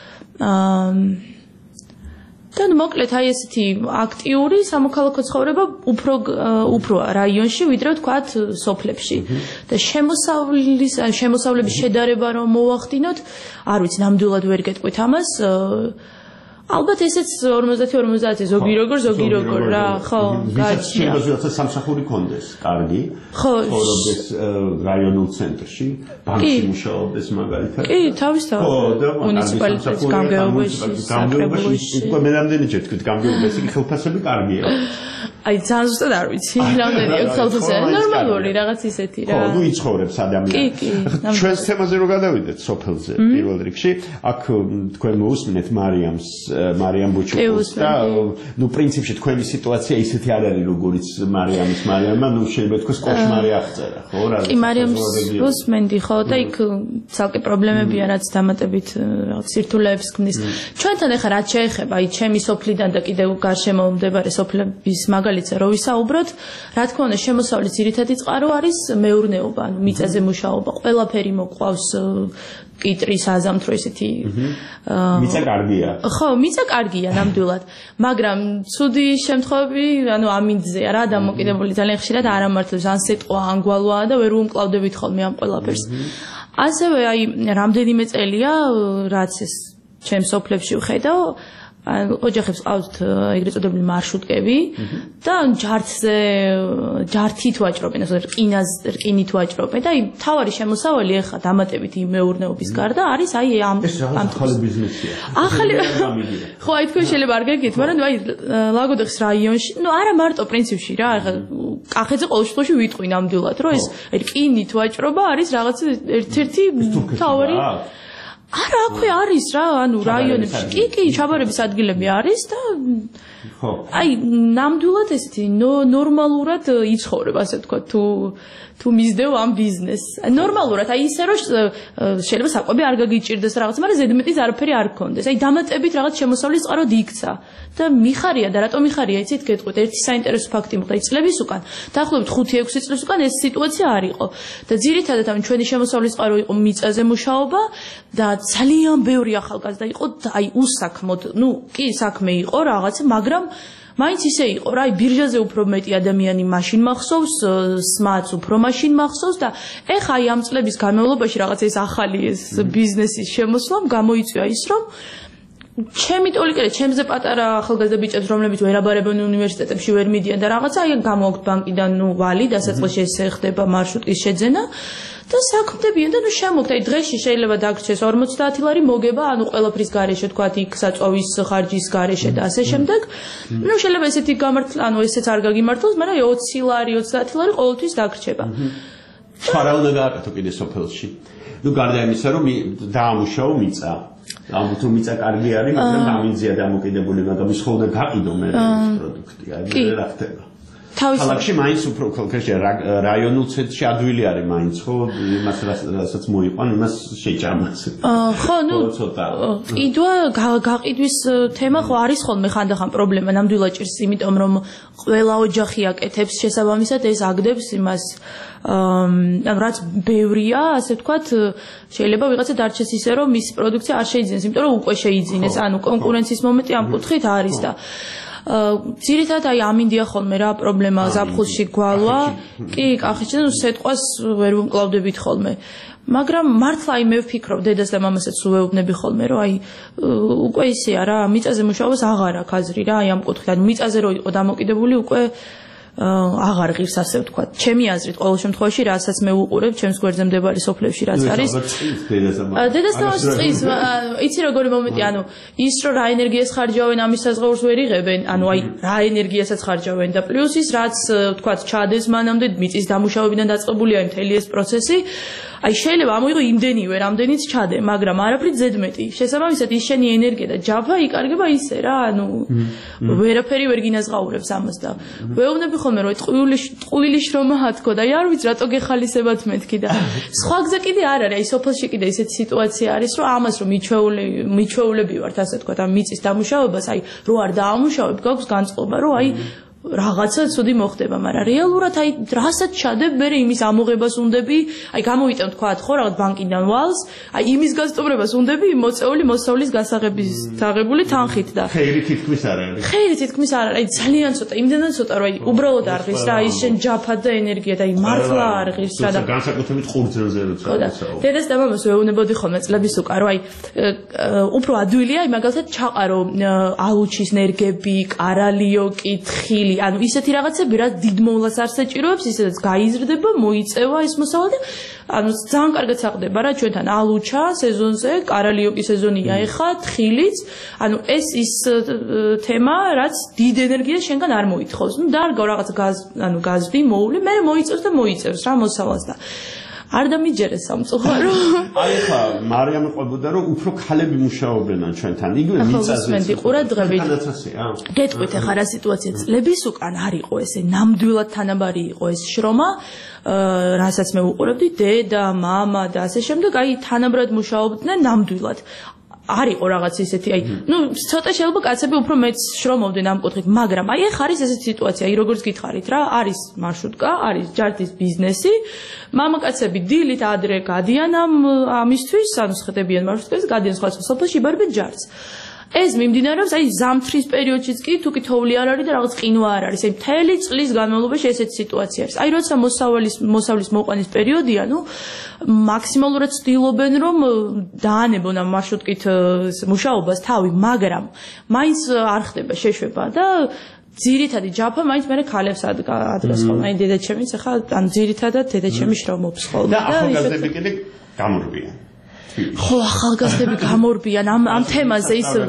და მოკლედ აი ესეთი აქტიური სამოქალაქო ცხოვრება უფრო რაიონში ვიდრე ვთქვათ სოფლებში და შემოსავლების შედარება რომ მოვახდინოთ არ ვიცი ნამდვილად ვერ გეტყვით ამას ალბათ ესეც 50-50 ზოგი როგორ რა ხო გაჩნია შეიძლება სამსახური კონდეს კარგი ცხოვრობდეს რაიონულ ცენტრში ბანკში მუშაობდეს მაგალითად კი თავისთავად მუნიციპალიტეტის გამგეობაში საკრებულოში მე რამდენჯერ თქვით გამგეობაში ხელფასები კარგია აი ძალიან ზუსტად არ ვიცი რამდენი აქვს ხელფასები ნორმალური რაღაც ისეთი რა ხო ნუ იცხოვრებს ადამიანი ჩვენს თემაზე რო გადავიდეთ სოფელზე პირველ რიგში აქ თქვენ მოусმინეთ მარიამ ბუჩუკოს და ნუ პრინციპში თქვენი სიტუაცია ისეთი არ არის როგორიც მარიამმა ნუ შეიძლება თქვას კოშმარი აღწერა ხო რა კი მარიამს უსმენდი ხო და იქ ცალკე პრობლემებია რაც დამატებით რაღაც სირთულეებს ქმნის ჩვენთან ახლა რაც შეეხება აი ჩემი სოფლიდან და კიდევ გარშემო მდებარე სოფლების მაგალითზე რო ვისაუბროთ რა თქმა უნდა შემოსავლის ძირითადი წყარო არის მეურნეობა ანუ მიწაზე მუშაობა ყველაფერი მოყვავს კიტრი საზამთრო ესეთი მიწა კარგია ხო მიწა კარგია ნამდვილად მაგრამ ცუდი შემთხვევები ანუ ამინდზეა რა დამოკიდებული ძალიან ხშირად არ ამართლებს ან სიტყვა ან გვალვაა და ვერ უმკლავდებით ხოლმე ამ ყველაფერს ასევე აი რამდენიმე წელია რაც ეს ჩემს სოფლებში ვხედავ ოჯახებს ყავთ ეგრეთ წოდებული მარშრუტკები და ჯართით ვაჭრობენ, ასე რკინით ვაჭრობენ და აი თავარი შემოსავალი ახლა დამატებით იმ მეურნეობის გარდა არის აი ამ ახალი ბიზნესია. ახალი ხო აი თქვენ შეიძლება არ გეგით, მაგრამ აი ლაგოდეხის რაიონში, ну არა მარტო პრინციპში რა, ახლა კახეთზე ყოველ შემთხვევაში ვიტყვი ნამდვილად, რომ ეს რკინით ვაჭრობა არის რაღაც ერთ-ერთი თავარი არა, აქვე არის რა, ანუ რაიონებში. კი, ჩაბარების ადგილები არის და ხო. აი, ნამდვილად ესეთი ნორმალურად იცხოვრებ, ასე ვთქვათ, თუ მისდევ ამ ბიზნესს. ნორმალურად, აი ისე რომ შეიძლება საკვები არ გაგიჭირდეს რაღაც, მაგრამ ზედმეტის არაფერი არ გქონდეს. აი დამატებით რაღაც შემოსავლის წყარო იქცა. და მიხარია და რატომ მიხარია, იცით, გეტყვით, ერთი საინტერესო ფაქტი მოხდა წლების უკან. დაახლოებით 5-6 წლის უკან ეს სიტუაცია არ იყო. და ძირითადად ამ ჩვენი შემოსავლის წყარო იყო მიწაზე მუშაობა და ძალიან ბევრი ახალგაზრდა იყო და აი უსაქმოდ, ну, კი, საქმე იყო რაღაცა, მაგრამ მაინც ისე იყო რა, აი ბირჟაზე უფრო მეტი ადამიანი მაშინ მახსოვს, სმაც უფრო მაშინ მახსოვს და ეხა აი ამ წლების განმავლობაში რაღაც ეს ახალი ეს ბიზნესის შემოსვლამ გამოიწვია ის, რომ ჩემი ტოლიკერე, ჩემზე პატარა ახალგაზრდა ბიჭებს, რომლებიც ვერ აბარებენ უნივერსიტეტებში, ვერ მიდიან და რაღაცა, აი გამოვაქვთ ბანკიდან, ну, ვალი, დასაწყისში ეს ხდება მარშრუტის შეძენა და საქმდებიან და ну შემოგთ, აი დღეში შეიძლება დაგრჩეს 50 ლარი მოგება, ანუ ყველაფრის გარეშე, თქვათ, იქ საწვავის ხარჯის გარეშე და ასე შემდეგ. ну შეიძლება ესეთი გამართლა, ანუ ესეც არ გაგიმართლოს, მაგრამ 20 ლარი, 30 ლარი ყოველთვის დაგრჩება. სხვა უნდა გააკეთო კიდე სოფელში. ну გარდა იმისა, რომ დაამუშაო მიწა. ამ თუ მიწა კარგი არის, მაგრამ დამინძია დამოკიდებული, მაგრამ ის ხოლმე გაყიდო მე პროდუქტი, აი რა ხდება. ქალაქში მაინც უფრო ქალქაში რაიონულ ცენტრში ადვილი არის მაინც, ხო, იმას რასაც მოიყვან, იმას შეჭამას. ხო, ну ყიდვა გაყიდვის თემა ხო არის ხოლმე ხანდახან პრობლემა, ნამდვილად ჭირს, იმიტომ რომ ყველა ოჯახი აკეთებს შესაბამისად ეს აგდებს იმას ანუ რაც ბევრია, ასე ვთქვათ, შეიძლება ვიღაცა დარჩეს ისე, რომ მის პროდუქცია არ შეიძინეს, იმიტომ რომ უკვე შეიძინეს, ანუ კონკურენციის მომენტი ამ კუთხით არის და ძირითადად აი ამინდია ხოლმე რა პრობლემა ზაფხულში გვალვა, კი, კახეთში და სეტყვას ვერ ვუმკლავდებით ხოლმე. მაგრამ მართლა აი მე ვფიქრობ დედას და მამასაც უეუბნები ხოლმე, რომ აი უკვე ისეა რა, მიწაზე მუშაობას აღარ აქვს აზრი რა, აი ამ კუთხით, ანუ მიწაზე რო იყო დამოკიდებული უკვე აღარ ღირს ასე ვთქვათ. ჩემი აზრით ყოველ შემთხვევაში რასაც მე ვუყურებ ჩემს გვერდზე მდებარე სოფლებში რაც არის. დედას და მამას წის, იცი როგორი მომენტი, ანუ ის რომ რა ენერგიას ხარჯავენ ამის საზღაურს ვერ იღებენ, ანუ აი რა ენერგიასაც ხარჯავენ და პლუს ის რაც ვთქვათ ჩადეს მანამდე მიწის დამუშავებიდან დაწყებულია მთელი ეს პროცესი. აი შეიძლება ამოიღო იმდენივე, რამდენიც ჩადე, მაგრამ არაფრით ზედმეტი. შესაბამისად ის შენი ენერგია და ჯაფა იკარგება ისე რა, ანუ ვერაფერი ვერ გინაზღაურებს ამას და ვეუბნები ხოლმე რომ ტყუილი შრომაა თქო და არ ვიცი რატო გეხალისებათ მეთქი და სხვა გზა კიდე არ არის, აი სოფელში კიდე ისეთი სიტუაცია არის, რომ ამას რომ მიჩვეულები ვართ, ასე ვთქვათ, ამ მიწის დამუშავებას, აი რო არ დაამუშავებ, გაქვს განწყობა, რომ აი რაღაცა ცუდი მოხდება, მაგრამ რეალურად აი რასაც ჩადებ, მე იმის ამოღებას უნდები, აი გამოვიტან თქვათ ხო რაღაც ბანკიდან ვალს, აი იმის გასწობრებას უნდები მოწეული მოსავლის გასაღების დაღებული თანხით და ხეირი თითქმის არ არის. ხეირი თითქმის არ არის, აი ძალიან ცოტა, იმდენად ცოტა, რომ აი უბრალოდ არ ღირს რა, ის შენ ჯაფად და ენერგია და აი მართლა არ ღირს რა და განსაკუთრებით ყურძენზე როცა დედას და მამას ვეუბნებოდი ხოლმე წლების უკან, რომ აი უფრო ადვილია, აი მაგალითად ჩაყარო ალუჩის ნერგები, კარალიოკი, თხილი ანუ ისეთი რაღაცები, რაც დიდ მოვლას არ საჭიროებს, ისედაც გაიზრდება, მოიწევა ეს მოსავალი და ანუ ძალიან კარგად საყდება რა ჩვენთან ალუჩა სეზონზე, კარალიოკი სეზონია ეხა, თხილიც, ანუ ეს ის თემა, რაც დიდ ენერგიას შენგან არ მოითხოვს. ნუ დარგავ რაღაც ანუ გაზდი, მოვლი, მე მოიწევს და მოიწევს რა მოსავალს და არ დამიჯერეს სამწუხარო. აი ხა მარიამ ყვებოდა რომ უფრო ქალები მუშაობენ ჩვენთან. იგივე მიწაზე. ახლა ყურადღებით. გეტყვით ახლა რა სიტუაცია წლების უკან არ იყო ესე ნამდვილად თანაბარი იყო ეს შრომა, რასაც მე ვუყურებდი, დედა, მამა და ასე შემდეგ, აი თანაბრად მუშაობდნენ ნამდვილად. არ იყო რაღაც ისეთი, აი, ну, ცოტა შეიძლება კაცები უფრო მეც შრომობდნენ ამ კუთხით, მაგრამ აი ახ არის ესეთი სიტუაცია, აი როგორც გითხარით რა, არის მარშრუტკა, არის ჯარდის ბიზნესი, მამაკაცები დილით ადრე გადიან ამისთვის, ანუ სხდებიან მარშრუტკას, გადიან სხვა სოფელში იბარებენ ჯარს. ეს მიმდინარეობს აი ზამთრის პერიოდშიც კი თუ კი თოვლი არ არის და რაღაც ყინვა არ არის. აი მთელი წლის განმავლობაში ესეთი სიტუაცია არის. აი როცა მოსავლის მოყვანის პერიოდია, მაქსიმალურად ცდილობენ რომ დაანებონ ამ მარშრუტკით მუშაობას თავი, მაგრამ მაინც არ ხდება შეშვება და ძირითადი ჯაფა მაინც მე ქალებს ადგას ხოლმე. აი დედაჩემიც ახლა ან ძირითადად დედაჩემი შრომობს ხოლმე და ახალგაზრდები კიდე გამორბიან. ხო, ახალგაზრდები გამორბიან ამ თემაზე ისევ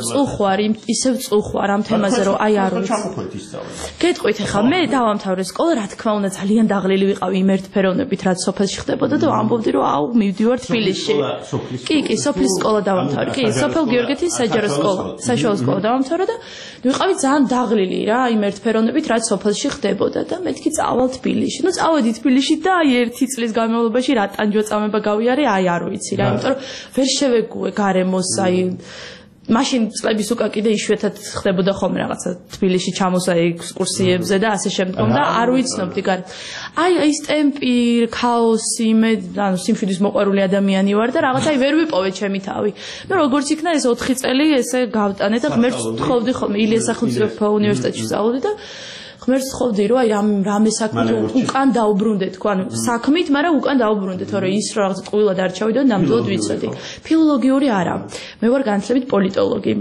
წუხვარ ამ თემაზე რომ აი არ ვიცი. გეტყვით ახლა მე დავამთავრე სკოლა, რა თქმა უნდა ძალიან დაღლილი ვიყავი იმ ერთფეროვნებით რაც სოფელში ხდებოდა და ვამბობდი რომ აუ მივდივარ თბილისში. კი, სოფლის სკოლა დავამთავრე. კი, სოფელ გიორგეთის საჯარო სკოლა, საშუალო სკოლა დავამთავრე და ვიყავი ძალიან დაღლილი რა იმ ერთფეროვნებით რაც სოფელში ხდებოდა და მეთქი წავალ თბილისში. წავედი თბილისში და აი 1 წლის განმავლობაში რა ტანჯვა წამება გავიარე, აი არ ვიცი რა, იმიტომ რომ ვერ შევეგუე გარემოს, აი მაშინ წლების უკან კიდე იშვიათად ხდებოდა ხოლმე რაღაცა თბილისში ჩამოსა ექსკურსიებზე და ასე შემდგომ და არ ვიცნობდი გარეთ. აი ეს ტემპი, ქაოსი, მე სიმშვიდის მოყვარული ადამიანი ვარ და რაღაცა ვერ ვიპოვე ჩემი თავი. მე როგორც იქნა ეს 4 წელი ესე გავტანე და ღმერთს ვთხოვდი ხოლმე ილიას სახელმწიფო უნივერსიტეტში ვსწავლობდი და ღმერთს ვთხოვდი რომ აი რამე საქმით უკან დაუბრუნდე თქო, ანუ საქმით, მაგრამ უკან დაუბრუნდე, თორე ის რა რაღაც ტყუილად არ ჩავიდო და ნამდვილად ვიცოდი. ფილოლოგიური არა. მე ვარ განათლებით პოლიტოლოგი.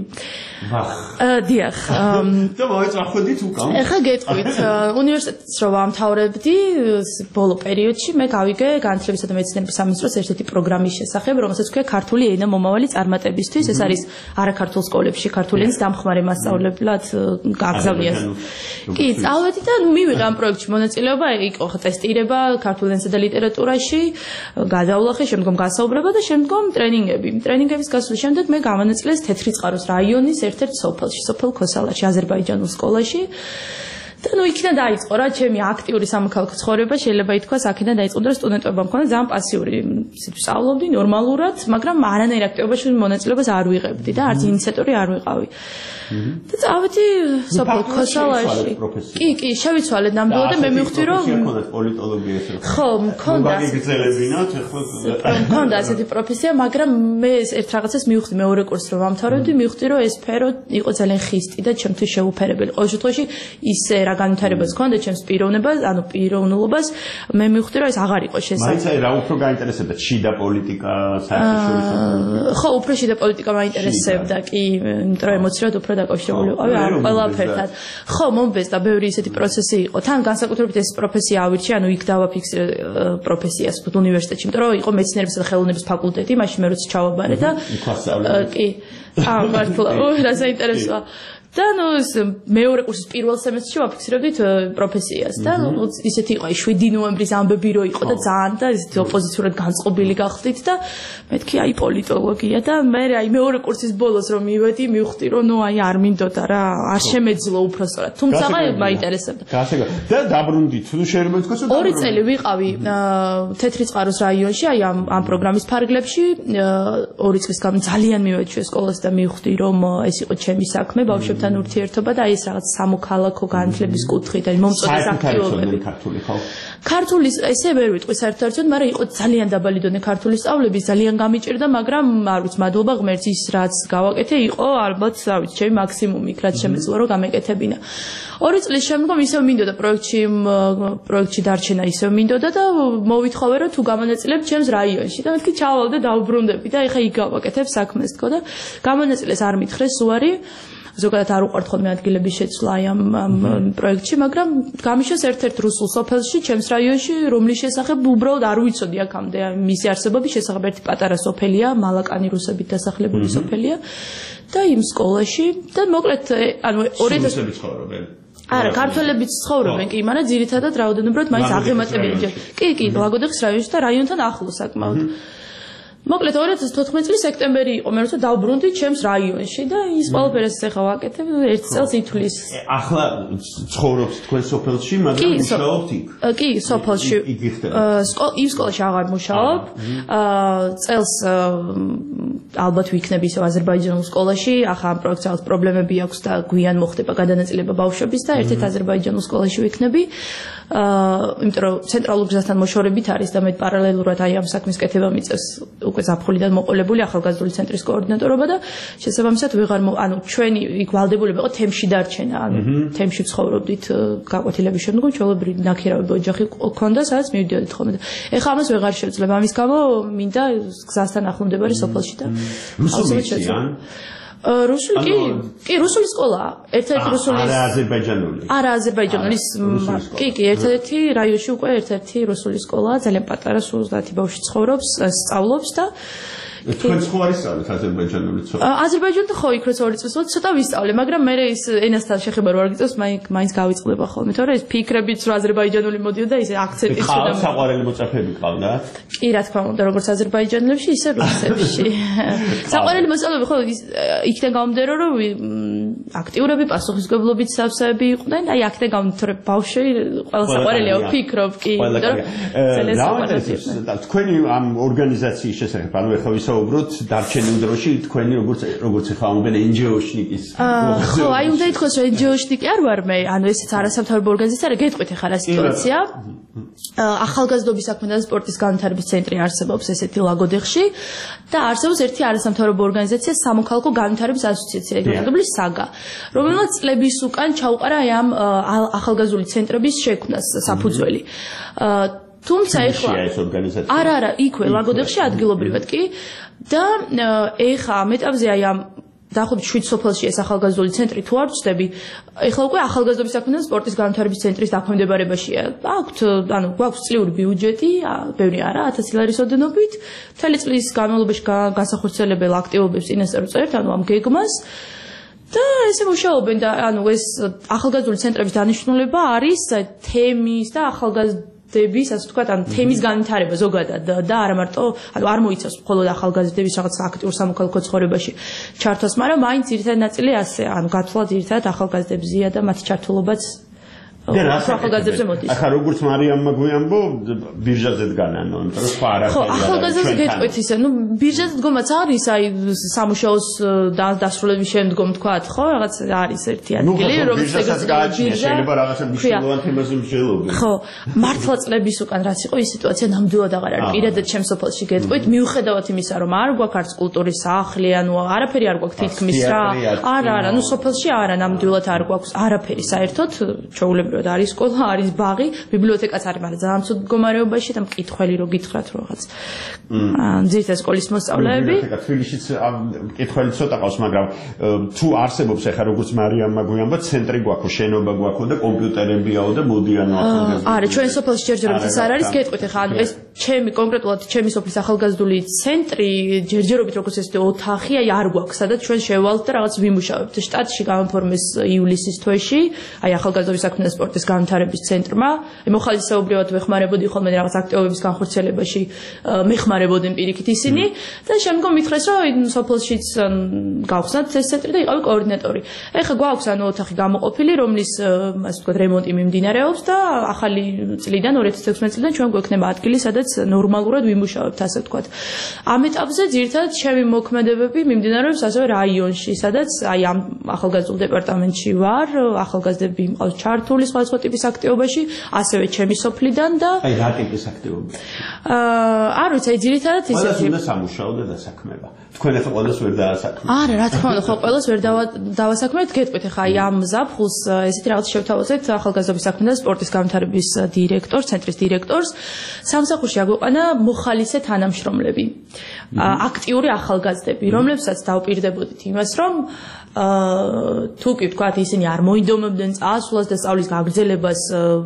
დიახ. და მოეწახოდით უკან. ეხლა გეტყვით, უნივერსიტეტს რო ვამთავრებდი, ბოლო პერიოდში მე გავიგე განათლებისა და მეცნიერების სამინისტროს ერთ-ერთი პროგრამის შესახებ, რომელსაც ქვია ქართული ენა მომავალი წარმატებისთვის. ეს არის არაქართულ სკოლებში ქართული ენის დამხმარე მასწავლებლად გაგზავნიას. კი, წავედი და მივიღე ამ პროექტში მონაწილეობა, იყო ტესტირება ქართულ ენასა და ლიტერატურაში, გადავლახე, შემდგომ გასაუბრება და შემდგომ ტრენინგები. ტრენინგების გასვლის შემდეგ მე გამონაწილეს თეთრი წყაროს რაიონის ერთ-ერთ სოფელში, სოფელ ქოსალაში, აზერბაიჯანულ სკოლაში. და იქიდან დაიწყო რა ჩემი აქტიური სამოქალაქო ცხოვრება, შეიძლება ითქვას, აქედან დაიწყო და სტუდენტობა მქონდა ძალიან პასიური. სწავლობდი ნორმალურად, მაგრამ არანაირ აქტივობაში მონაწილეობას არ ვიღებდი და არც ინიციატორი არ ვიყავი. და წავედი სოფელ ქოსალაში. კი, შევიცვალე ნამდვილად და მე მივხვდი რომ პოლიტოლოგია ესე. ხო, მქონდა. გიგზელებინათ, ეხლა მქონდა ასეთი პროფესია, მაგრამ მე ერთ რაღაცას მივხვდი მეორე კურსს რომ ვამთავრებდი, მივხვდი რომ ეს სფერო იყო ძალიან ხისტი და ჩემთვის შეუფერებელი. ყოველ შემთხვევაში ისე რა განვითარებას ჰქონდა ჩემს პიროვნულობას, მე მივხვდი რომ ეს აღარ იყო შესაძლებელი. მაინც აი რა უფრო გაინტერესებდა შიდა პოლიტიკა, საერთაშორისო? ხო, უფრო შიდა პოლიტიკა მაინტერესებდა, კი, იმიტომ რომ ემოციურად უფრო დაკავშირებული ვიყავი ამ ყველაფერთან. ხო, მომბეზდა ბევრი ისეთი პროცესი იყო. თან განსაკუთრებით ეს პროფესია ავირჩი, ანუ იქ დავაფიქსირე პროფესიას უნივერსიტეტში, იმიტომ რომ იყო მეცნიერებისა და ხელოვნების ფაკულტეტი, მაშინ მე როცა ჩავაბარე და კი, მართლა, რა საინტერესოა. და მეორე კურსის პირველ სემესტრში ვაფიქსირებდით პროფესიას და ისეთი იყო 7 ნოემბრის ამბები რო იყო და ძალიან და ისეთი ოპოზიციურად განწყობილი გახდით და მეთქი აი პოლიტოლოგია და მე აი მეორე კურსის ბოლოს რომ მივედი მივხვდი რომ აი არ მინდოდა რა არ შემეძლო უბრალოდ თუმცა მაინტერესებდა და დაბრუნდით თუ შეიძლება ითქვას რომ 2 წელი ვიყავი თეთრი წყაროს რაიონში აი ამ პროგრამის ფარგლებში 2 წლის გამო ძალიან მივეჩვე სკოლას და მივხვდი რომ ეს იყო ჩემი საქმე ბავშვებთან ურთიერთობა და ეს რაღაც სამოქალაქო განათლების კუთხით აი მომწოდეს აქტივობები ქართულის ესე ვერ ვიტყვი საერთოდ მაგრამ იყო ძალიან დაბალი დონე ქართულის სწავლების ძალიან გამიჭირდა მაგრამ არ ვიცი მადლობა ღმერთს ის რაც გავაკეთე იყო ალბათ რა ვიცი ჩემი მაქსიმუმი რაც შემეძლო რომ გამეკეთებინა 2 წლის შემდგომ ისევ მინდოდა პროექტში დარჩენა ისევ მინდოდა და მოვითხოვე რომ თუ გამონაწილებ ჩემს რაიონში და მეთქი ჩავალ და დავბრუნდები და ეხა იქ გავაკეთებ საქმეს თქო და გამონაწილეს არ მითხრეს უარი ზოგადად არ უყვართ ხოლმე ადგილების შეცვლა ამ პროექტში, მაგრამ გამიშეს ერთ-ერთ რუსულ სოფელში, ჩემს რაიონში, რომლის შესახებ უბრალოდ არ ვიცოდი აქამდე მისი არსებობის შესახებ ერთი პატარა სოფელია, მალაკანი რუსებით დასახლებული სოფელია და იმ სკოლაში და მოკლედ ანუ 2000 ცხოვრობენ. არა, ქართველებიც ცხოვრობენ კი, მაგრამ ძირითადად რაოდენობრივად მაინც აღემატებიან. კი, ლაგოდეხის რაიონში და რაიონთან ახლოს საკმაოდ. მოკლედ 2014 წლის სექტემბერი იყო, მე როცა დავბრუნდი ჩემს რაიონში და ის ყველაფერს ეხა ვაკეთებ 1 წელს ითვლის. ახლა ცხოვრობთ თქვენ სოფელში, მაგრამ მუშაობთ იქ? კი, სოფელში. იმ სკოლაში აღარ მუშაობ. წელს ალბათ ვიქნები ისევ აზერბაიჯანულ სკოლაში, ახლა ამ პროექტს რაღაც პრობლემები აქვს და გვიან მოხდება გადანაწილება ბავშვების და ერთ-ერთ აზერბაიჯანულ სკოლაში ვიქნები. იმიტომ რომ ცენტრალურ გზასთან მოშორებით არის და მე პარალელურად აი ამ საქმის კეთება მიწევს უკვე ზაფხულიდან მოყოლებული ახალგაზრდული ცენტრის კოორდინატორობა და შესაბამისად ჩვენი იქ ვალდებულება იყო თემში დარჩენა, თემში ცხოვრობდით გაკვეთილების შემდგომ ჩვეულებრივი ნაქირავები ოჯახი გქონდა, სადაც მივიდოდით ხოლმე და ეხლა ამას ვეღარ შევძლებ, ამის გამო მინდა გზასთან ახლომდებარე სოფელში და რუსული კი რუსული სკოლაა ერთ-ერთი რუსული არა აზერბაიჯანული კი ერთ-ერთი რაიონში უკვე ერთ-ერთი რუსული სკოლაა ძალიან პატარა სულ 30 ბავშვი ცხოვრობს სწავლობს და თქვენ ხო არის სწავლეთ აზერბაიჯანული ცოტა აზერბაიჯანთან ხო იქ როცა 2 წელს ცოტა ვისწავლე მაგრამ მე ის ენასთან შეხება რო არ გიწევს მაინც გავიწყდება ხოლმე თორე ეს ფიქრებიც რომ აზერბაიჯანული მოდიოდა ისე აქცენტის და საყვარელი მოწაფეები ყავდათ კი რა თქმა უნდა როგორც აზერბაიჯანელებში ისე რუსებში საყვარელი მოწაფეები ხო იქიდან გამომდინარე რომ აქტიურები პასუხისმგებლობით სავსეები იყვნენ აი აქედან გამომდინარე ბავშვი ყველა საყვარელია ვფიქრობ კი იმიტომ რომ ძალიან საყვარელია თქვენი ამ ორგანიზაციის შესახებ ანუ ეხლა ვისაუბროთ დარჩენილ დროში თქვენი როგორც ეხლა ამბენ NGO-შნიკის ხო აი უნდა ითქვას რომ NGO-შნიკი არ ვარ მე ანუ ესეც არასამთავრობო ორგანიზაცია არა გეტყვით ეხლა რა სიტუაცია ახალგაზრდობის საქმე და სპორტის განვითარების ცენტრი არსებობს ესეთი ლაგოდეხში და არსებობს ერთი არასამთავრობო ორგანიზაცია სამოქალაქო განვითარების ასოციაცია ეგრეთობის საგა რომელმაც წლების უკან ჩაუყარა აი ამ ახალგაზრდული ცენტრების შექმნას საფუძველი თუმცა ეხლა არა იქვე ლაგოდეხში ადგილობრივად კი და ეხლა ამ ეტაპზე აი ამ დაახლოებით 7 სოფელში ეს ახალგაზრდული ცენტრი თუ არ ვწდები ეხლა უკვე ახალგაზრდობის საქმე და სპორტის განვითარების ცენტრის დაქვემდებარებაშია აქვთ ანუ გვაქვს წლიური ბიუჯეტი ბევრი არა 1000 ლარის ოდენობით მთელი წლის განმავლობაში განსახორციელებელ აქტივობებს წინასწარ ვწერთ ანუ ამ გეგმას და ესე მუშაობენ და ანუ ეს ახალგაზრდული ცენტრების დანიშნულება არის თემის და ახალგაზრდების ასე ვთქვათ ან თემის განვითარება ზოგადად და არა მარტო ანუ არ მოიცავს მხოლოდ ახალგაზრდების რაღაც აქტიურ სამოქალაქო ცხოვრებაში ჩართვას, მაგრამ მაინც ძირითადი ნაწილი ასე ანუ გათვლა ძირითადად ახალგაზრდებზია და მათი ჩართულობაც ახალგაზრდებზე მოდის. ახლა როგორც მარიამმა გვიამბო ბირჟაზე დგანან, იმიტომ რომ სხვა არაფერი არა. ხო, ახალგაზრდაზე გეტყვით ისე, ნუ ბირჟაზე დგომაც არის, აი სამუშაოს დასრულების შემდგომ თქვათ, ხო, რაღაც არის ერთი ადგილი, რომელიც შეიძლება რაღაცა მნიშვნელოვან თემაზე მსჯელობენ. ხო, მართლა წლების უკან რაც იყო ის სიტუაცია ნამდვილად აღარ არის. პირადად ჩემს სოფელში გეტყვით, მიუხედავად იმისა, რომ არ გვაქვს არც კულტურის სახლი, ანუ არაფერი არ გვაქვს თითქმის რა. არა, ნუ სოფელში არა, ნამდვილად არ გვაქვს არაფერი საერთოდ, ჩვეულებრივ არის სკოლა, არის ბაღი, ბიბლიოთეკაც არის, მაგრამ ძალიან ცუდ მდგომარეობაში და მკითხველი რო გითხრათ რომ რაღაც. ძირითადად სკოლის მოსწავლეები. ბიბლიოთეკა თბილისშიც მკითხველი ცოტა ყავს, მაგრამ თუ არსებობს ახლა როგორც მარიამმა გვიამბა, ცენტრი გვაქვს, შენობა გვაქვს და კომპიუტერებიაო და მოდიან ახალგაზრდები. არა, ჩვენ სოფელში ჯერჯერობით ის არ არის, გეტყვით ახლა ანუ ეს ჩემი კონკრეტულად ჩემი სოფლის ახალგაზრდული ცენტრი ჯერჯერობით როგორც ესეთი ოთახი აი არ გვაქვს, სადაც ჩვენ შევალთ და რაღაც ვიმუშავებთ. შტატში გამოფორმეს ივლისის თვეში, აი ახალგაზრდობის საქმე და სპორტის განვითარების ცენტრმა. მოხალისეობრივად ვეხმარებოდი ხოლმე რაღაც აქტივობების განხორციელებაში მეხმარებოდნენ პირიქით ისინი და შემდგომ მითხრეს რომ სოფელშიც გავხსნათ ეს ცენტრი და იყავი კოორდინატორი. ეხლა გვაქვს ანუ ოთახი გამოყოფილი, რომლის ასე ვთქვათ რემონტი მიმდინარეობს და ახალი წლიდან 2016 წლიდან ჩვენ გვექნება ადგილი, სადაც ნორმალურად ვიმუშავებთ, ასე ვთქვათ. ამ ეტაპზე ძირითადად ჩემი მოქმედებები მიმდინარეობს ასევე რაიონში, სადაც აი ამ ახალგაზრდულ დეპარტამენტში ვარ, ახალგაზრდები მყავს ჩართული სხვადასხვა ტიპის აქტივობაში, ასევე ჩემი სოფლიდან და აი რა ტიპის აქტივობები? არ ვიცი, აი ძირითადად ისეთი. ყველას უნდა სამუშაო და დასაქმება. თქვენ ახლა ყველას ვერ დაასაქმებთ. არა, რა თქმა უნდა, ხო ყველას ვერ დავასაქმებთ, გეტყვით ახლა აი ამ ზაფხულს ესეთი რაღაც შევთავაზეთ ახალგაზრდობის საქმე და სპორტის განვითარების დირექტორს, ცენტრის დირექტორს. სამსახურში აგვიყვანა მოხალისე თანამშრომლები, აქტიური ახალგაზრდები, რომლებსაც დავპირდებოდით იმას, რომ თუ კი ვთქვათ ისინი არ მოინდომებდნენ წასვლას და სწავლის გაგრძელებას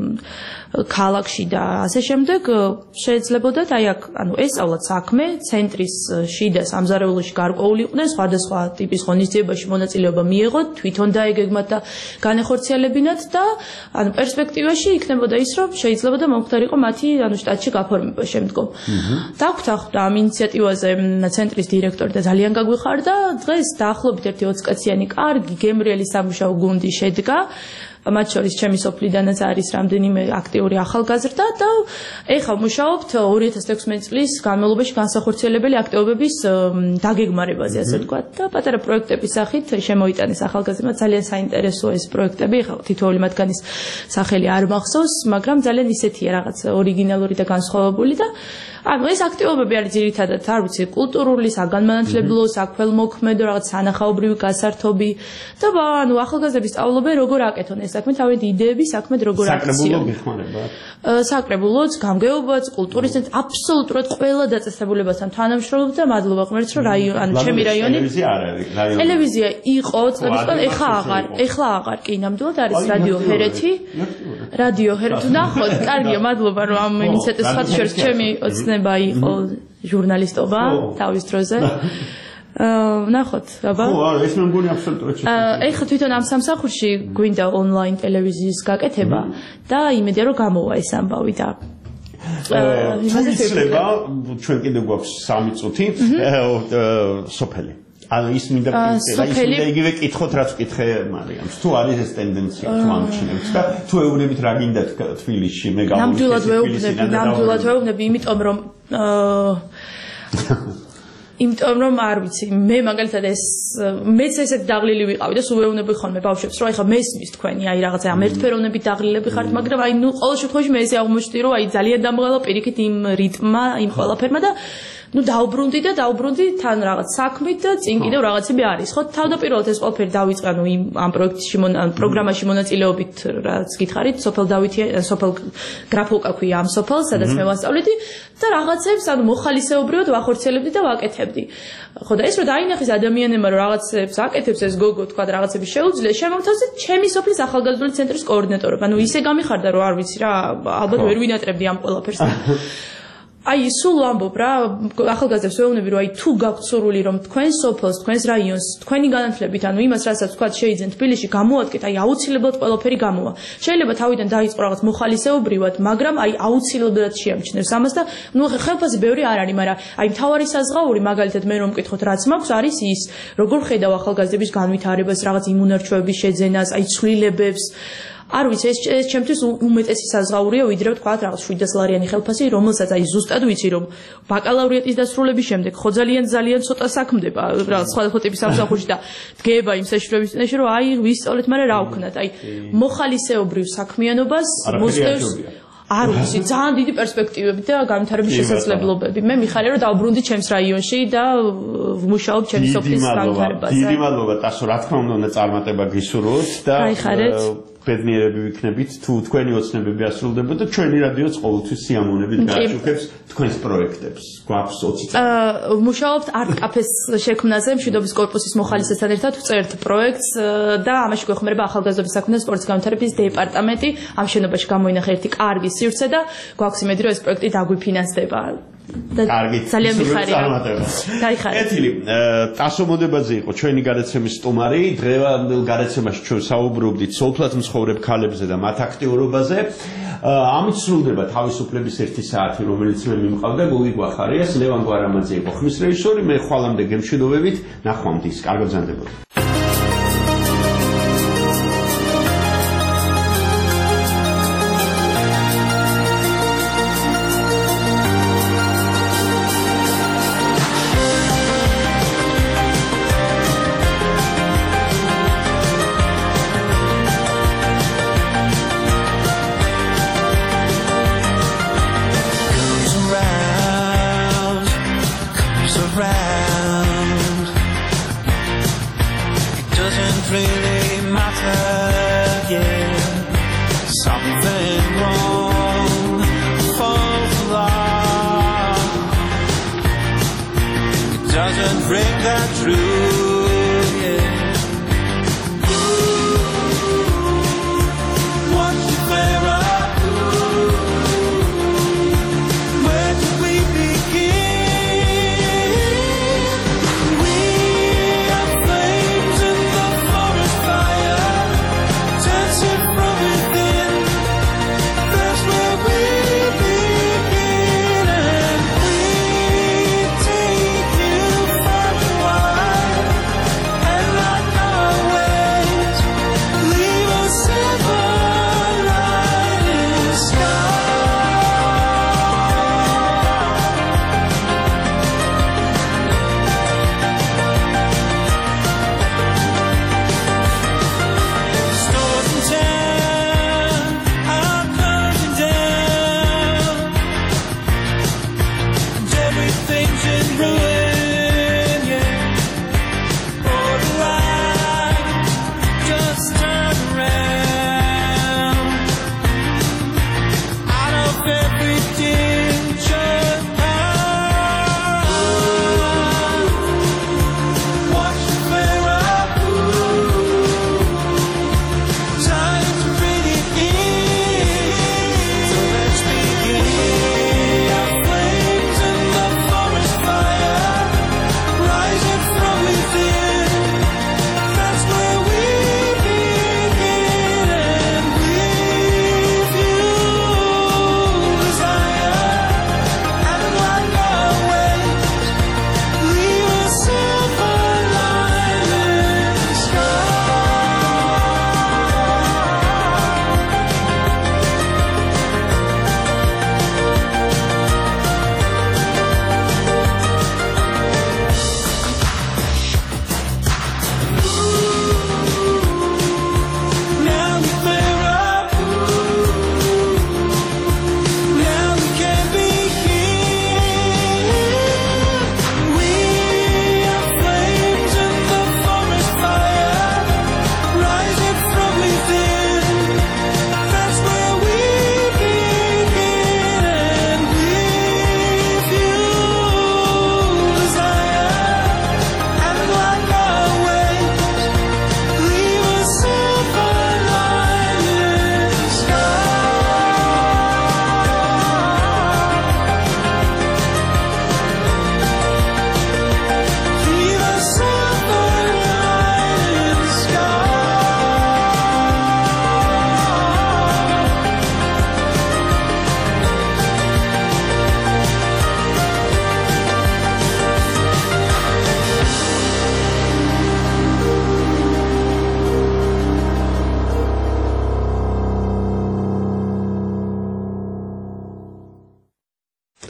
ქალაქში და ასე შემდეგ შეიძლებოდათ აი აქ ანუ ესწავლათ საქმე ცენტრის შიდა სამზარეულოში გარკვეული იყვნენ სხვადასხვა ტიპის ღონისძიებაში მონაწილეობა მიეღოთ თვითონ დაეგეგმათ და განეხორციელებინათ და ანუ პერსპექტივაში იქნებოდა ის რომ შეიძლებოდა მომხდარიყო მათი ანუ შტატში გაფორმება შემდგომ დაგვთანხმდა ამ ინიციატივაზე ცენტრის დირექტორი და ძალიან გაგვიხარდა დღეს დაახლოებით 1 20 კაციანი კარგი გემრიელი სამუშაო გუნდი შედგა მათ შორის ჩემი სოფლიდანაც არის რამდენიმე აქტიური ახალგაზრდა და ეხლა მუშაობთ 2016 წლის განმავლობაში განსახორციელებელი აქტივობების დაგეგმარებაზე, ასე ვთქვათ, და პატარა პროექტების სახით შემოიტანეს ახალგაზრდებმა. ძალიან საინტერესოა ეს პროექტები, ეხლა თითოეული მათგანის სახელი არ მახსოვს, მაგრამ ძალიან ისეთია რაღაც ორიგინალური და განსხვავებული და ანუ ეს აქტივობები არის ძირითადად, არ ვიცი, კულტურული, საგანმანათლებლო, საქველმოქმედო, რაღაც სანახაობრივი გასართობი და ანუ ახალგაზრდების სწავლობენ როგორ აკეთონ ეს საქმე, თავიანთი იდეები საქმედ როგორ აქციონ. საკრებულოც, გამგეობაც, კულტურის ცენტრ, აბსოლუტურად ყველა დაწესებულებასთან თანამშრომლობთ და მადლობა ღმერთს, რომ ანუ ჩემი რაიონი ტელევიზია არ არის. ტელევიზია იყო წლების წინ, ეხლა აღარ, კი, ნამდვილად არის რადიო ჰერეთი. რადიო ჰერეთი, ნახოთ, კარგია, მადლობა რომ ამ ინიციატივას ხათშორის ჩემი ოცნება იყო ჟურნალისტობა თავის დროზე. ნახოთ, აბა. ხო, არა, ეს მე მგონი აბსოლუტურად შეგვიძლია. ეხლა თვითონ ამ სამსახურში გვინდა ონლაინ ტელევიზიის გაკეთება და იმედია რომ გამოვა ეს ამბავი და იცლება, ჩვენ კიდევ გვაქვს 3 წუთი, სოფელი. ანუ ის მინდა იგივე კითხოთ, რაც ვკითხე მარიამს. თუ არის ეს ტენდენცია, თუ ამჩნევთ და თუ ეუბნებით რა გინდათ თბილისში, მე ნამდვილად ვეუბნები, იმიტომ რომ არ ვიცი, მე მაგალითად მეც ესეთ დაღლილი ვიყავი და სულ ვეუბნები ხოლმე ბავშვებს, რომ ახლა მესმის თქვენი, აი რაღაცა ამ ერთფეროვნებით დაღლილები ხართ, მაგრამ აი ნუ ყოველ შემთხვევაში მე ესე აღმოჩნდი, რომ აი ძალიან დამღალა პირიქით იმ რიტმმა, იმ ყველაფერმა და ნუ დაუბრუნდი თან რაღაც საქმით და წინ კიდევ რაღაცები არის. ხო, თავდაპირველად ეს ყველაფერი დავიწყე, ანუ იმ ამ პროექტში პროგრამაში მონაწილეობით, რაც გითხარით, სოფელ გრაფულკა ქვია ამ სოფელს, სადაც მე ვასწავლეთი და რაღაცებს, ანუ მოხალისეობრივად ვახორციელებდი და ვაკეთებდი. ხო, და ეს რომ დაინახეს ადამიანებმა, რომ რაღაცებს აკეთებს ეს გოგო, თქვა რაღაცები შეუძლია, შემომთავაზეთ ჩემი სოფლის ახალგაზრდული ცენტრის კოორდინატორობა. ანუ ისე გამიხარდა, რომ არ ვიცი რა, ალბათ ვერ ვინატრებდი ამ ყველაფერს. აი სულ ვამბობ რა, ახალგაზრდებს ვეუბნები, რომ აი თუ გაქვთ სურვილი, რომ თქვენ სოფელს, თქვენს რაიონს, თქვენი განათლებით, ანუ იმას, რასაც თქვათ შეიძენ თბილისში, გამოადგეთ, აი აუცილებლად ყველაფერი გამოვა. შეიძლება თავიდან დაიწყო რაღაც მოხალისეობრივად, მაგრამ აი აუცილებლად შეამჩნევს ამას და ნუ ხელფასი ბევრი არ არის, მაგრამ აი მთავარი საზღაური, მაგალითად მე რომ მკითხოთ, რაც მაქვს, არის ის, როგორ ხედავ ახალგაზრდების განვითარებას, რაღაც იმუნარჩევების შეძენას, აი ცვლილებებს. არ ვიცი, ეს ჩემთვის უმეტესი საზღაურია, ვიდრე ვთქვათ რაღაც 700 ლარიანი ხელფასი, რომელსაც აი ზუსტად ვიცი, რომ ბაკალავრიატის დასრულების შემდეგ ხო ძალიან ცოტა საქმდება რაღაც სხვადასხვა ტიპის სამსახურში და დგება იმ საშუალების წინაშე, რომ აი ვისწავლეთ, მაგრამ რა ვქნათ, აი მოხალისეობრივ საქმიანობას მოსდევს არ ვიცი, ძალიან დიდი პერსპექტივები და განვითარების შესაძლებლობები. მე მიხარია, რომ დავბრუნდი ჩემს რაიონში და ვმუშაობ ჩემი სოფლის განვითარებაზე. დიდი მადლობა, ტასო, რა თქმა უნდა, წარმატება გისურვოთ და ბედნიერები ვიქნებით, თუ თქვენი ოცნებები ასრულდებოდა, ჩვენი რადიოც ყოველთვის სიამოვნებით გააჩუქებს თქვენს პროექტებს. გვაქვს 20 წელი. ვმუშაობთ არტ-კაფეს შექმნაზე, მშვიდობის კორპუსის მოხალისესთან ერთად ვწერთ პროექტს და ამაში გვეხმარება ახალგაზრდობის საქმე და სპორტის განვითარების დეპარტამენტი. ამ შენობაში გამოინახა ერთი კარგი სივრცე და გვაქვს იმედი, რომ ეს პროექტი დაგვიფინანსდება. ძალიან მიხარია. ეთილი, ტასო მოდებაძე იყო ჩვენი გადაცემის სტუმარი. დღევანდელ გადაცემაში ჩვენ საუბრობდით სოფლად მცხოვრებ ქალებზე და მათ აქტიურობაზე. ამით სრულდება თავისუფლების 1 საათი, რომელიც მე მიმყავდა გოგი გვახარიას, ლევან გვარამაძე იყო ხმის რეჟისორი, მე ხვალამდე გემშვიდობებით, ნახვამდის, კარგად გრძანდებოდეთ.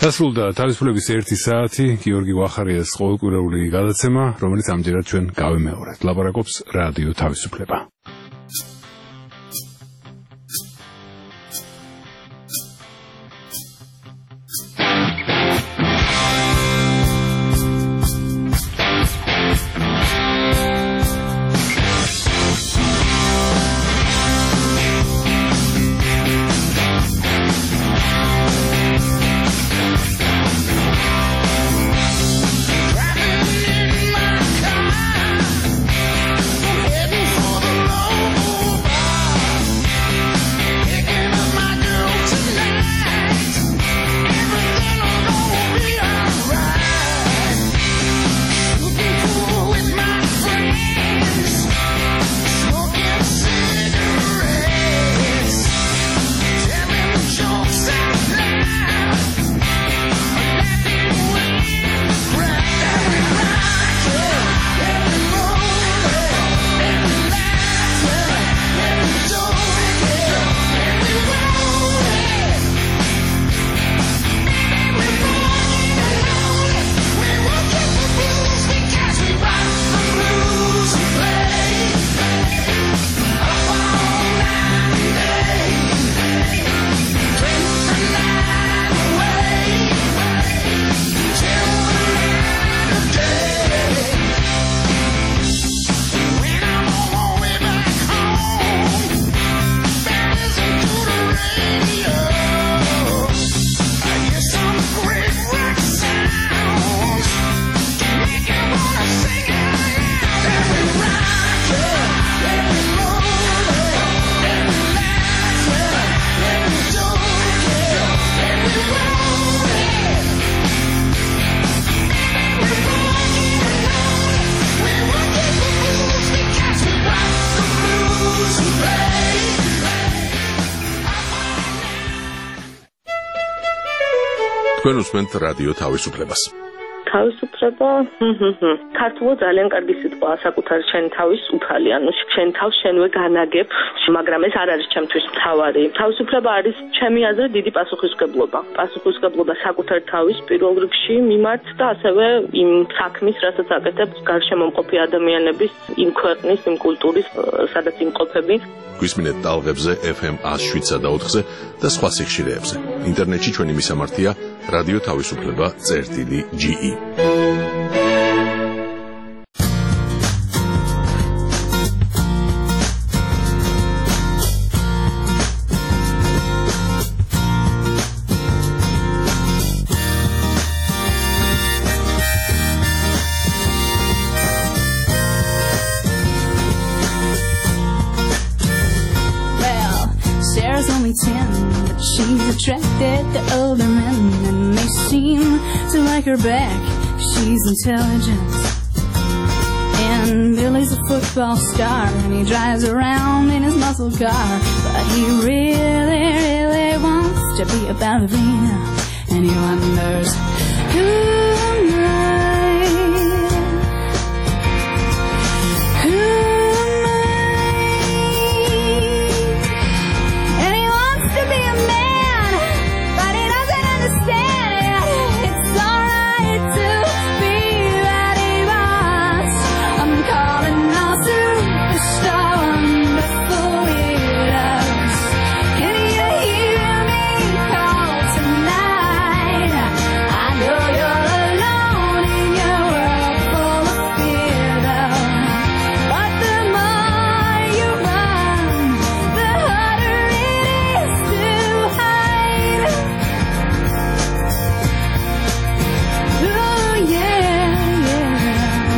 დასრულდა თავისუფლების 1 საათი გიორგი გვახარიას ყოველკვირეული გადაცემა, რომელიც ამჯერად ჩვენ გავიმეორეთ. ლაპარაკობს რადიო თავისუფლება. თქვენ უსმენთ რადიო თავისუფლებას. თავისუფლება ქართულად ძალიან კარგი სიტყვაა საკუთარი შენი თავის უფალი, ანუ შენ თავს შენვე განაგებ, მაგრამ ეს არ არის ჩემთვის მთავარი. თავისუფლება არის ჩემი აზრით დიდი პასუხისმგებლობა. პასუხისმგებლობა საკუთარი თავის პირველ რიგში მიმართ და ასევე იმ საქმის, რასაც აკეთებს გარშემო მყოფი ადამიანების, იმ ქვეყნის, იმ კულტურის, სადაც იმყოფები. გვისმინეთ ტალღებზე FM 107.4-ზე და სხვა სიხშირეებზე. ინტერნეტში ჩვენი მისამართია რადიო თავისუფლება.ge. She's attracted to older men and they seem to like her back. She's intelligent. And Billy's a football star and he drives around in his muscle car. But he really, really wants to be a ballerina. And he wonders, who am I? Who am I? And he wants to be a man, but he doesn't understand it. It's alright to be what he wants. I'm calling all superstar wonderful weirdos. Can you hear me call tonight? I know you're alone in your world full of fear, though. But the more you run, the harder it is to hide. Ooh, yeah, yeah.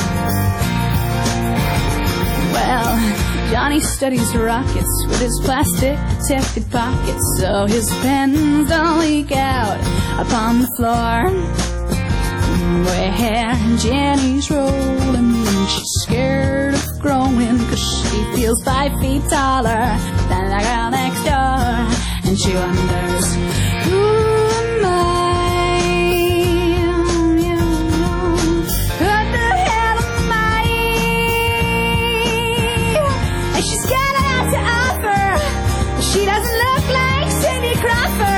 Well, Johnny studies rockets with his plastic protected pockets, so his pens don't leak out upon the floor. Where Jenny's rolling, she's scared of growing, 'cause she feels 5 feet taller than the girl next door. And she wonders, who am I? What the hell am I? And she's got a lot to offer. She doesn't look like Cindy Crawford.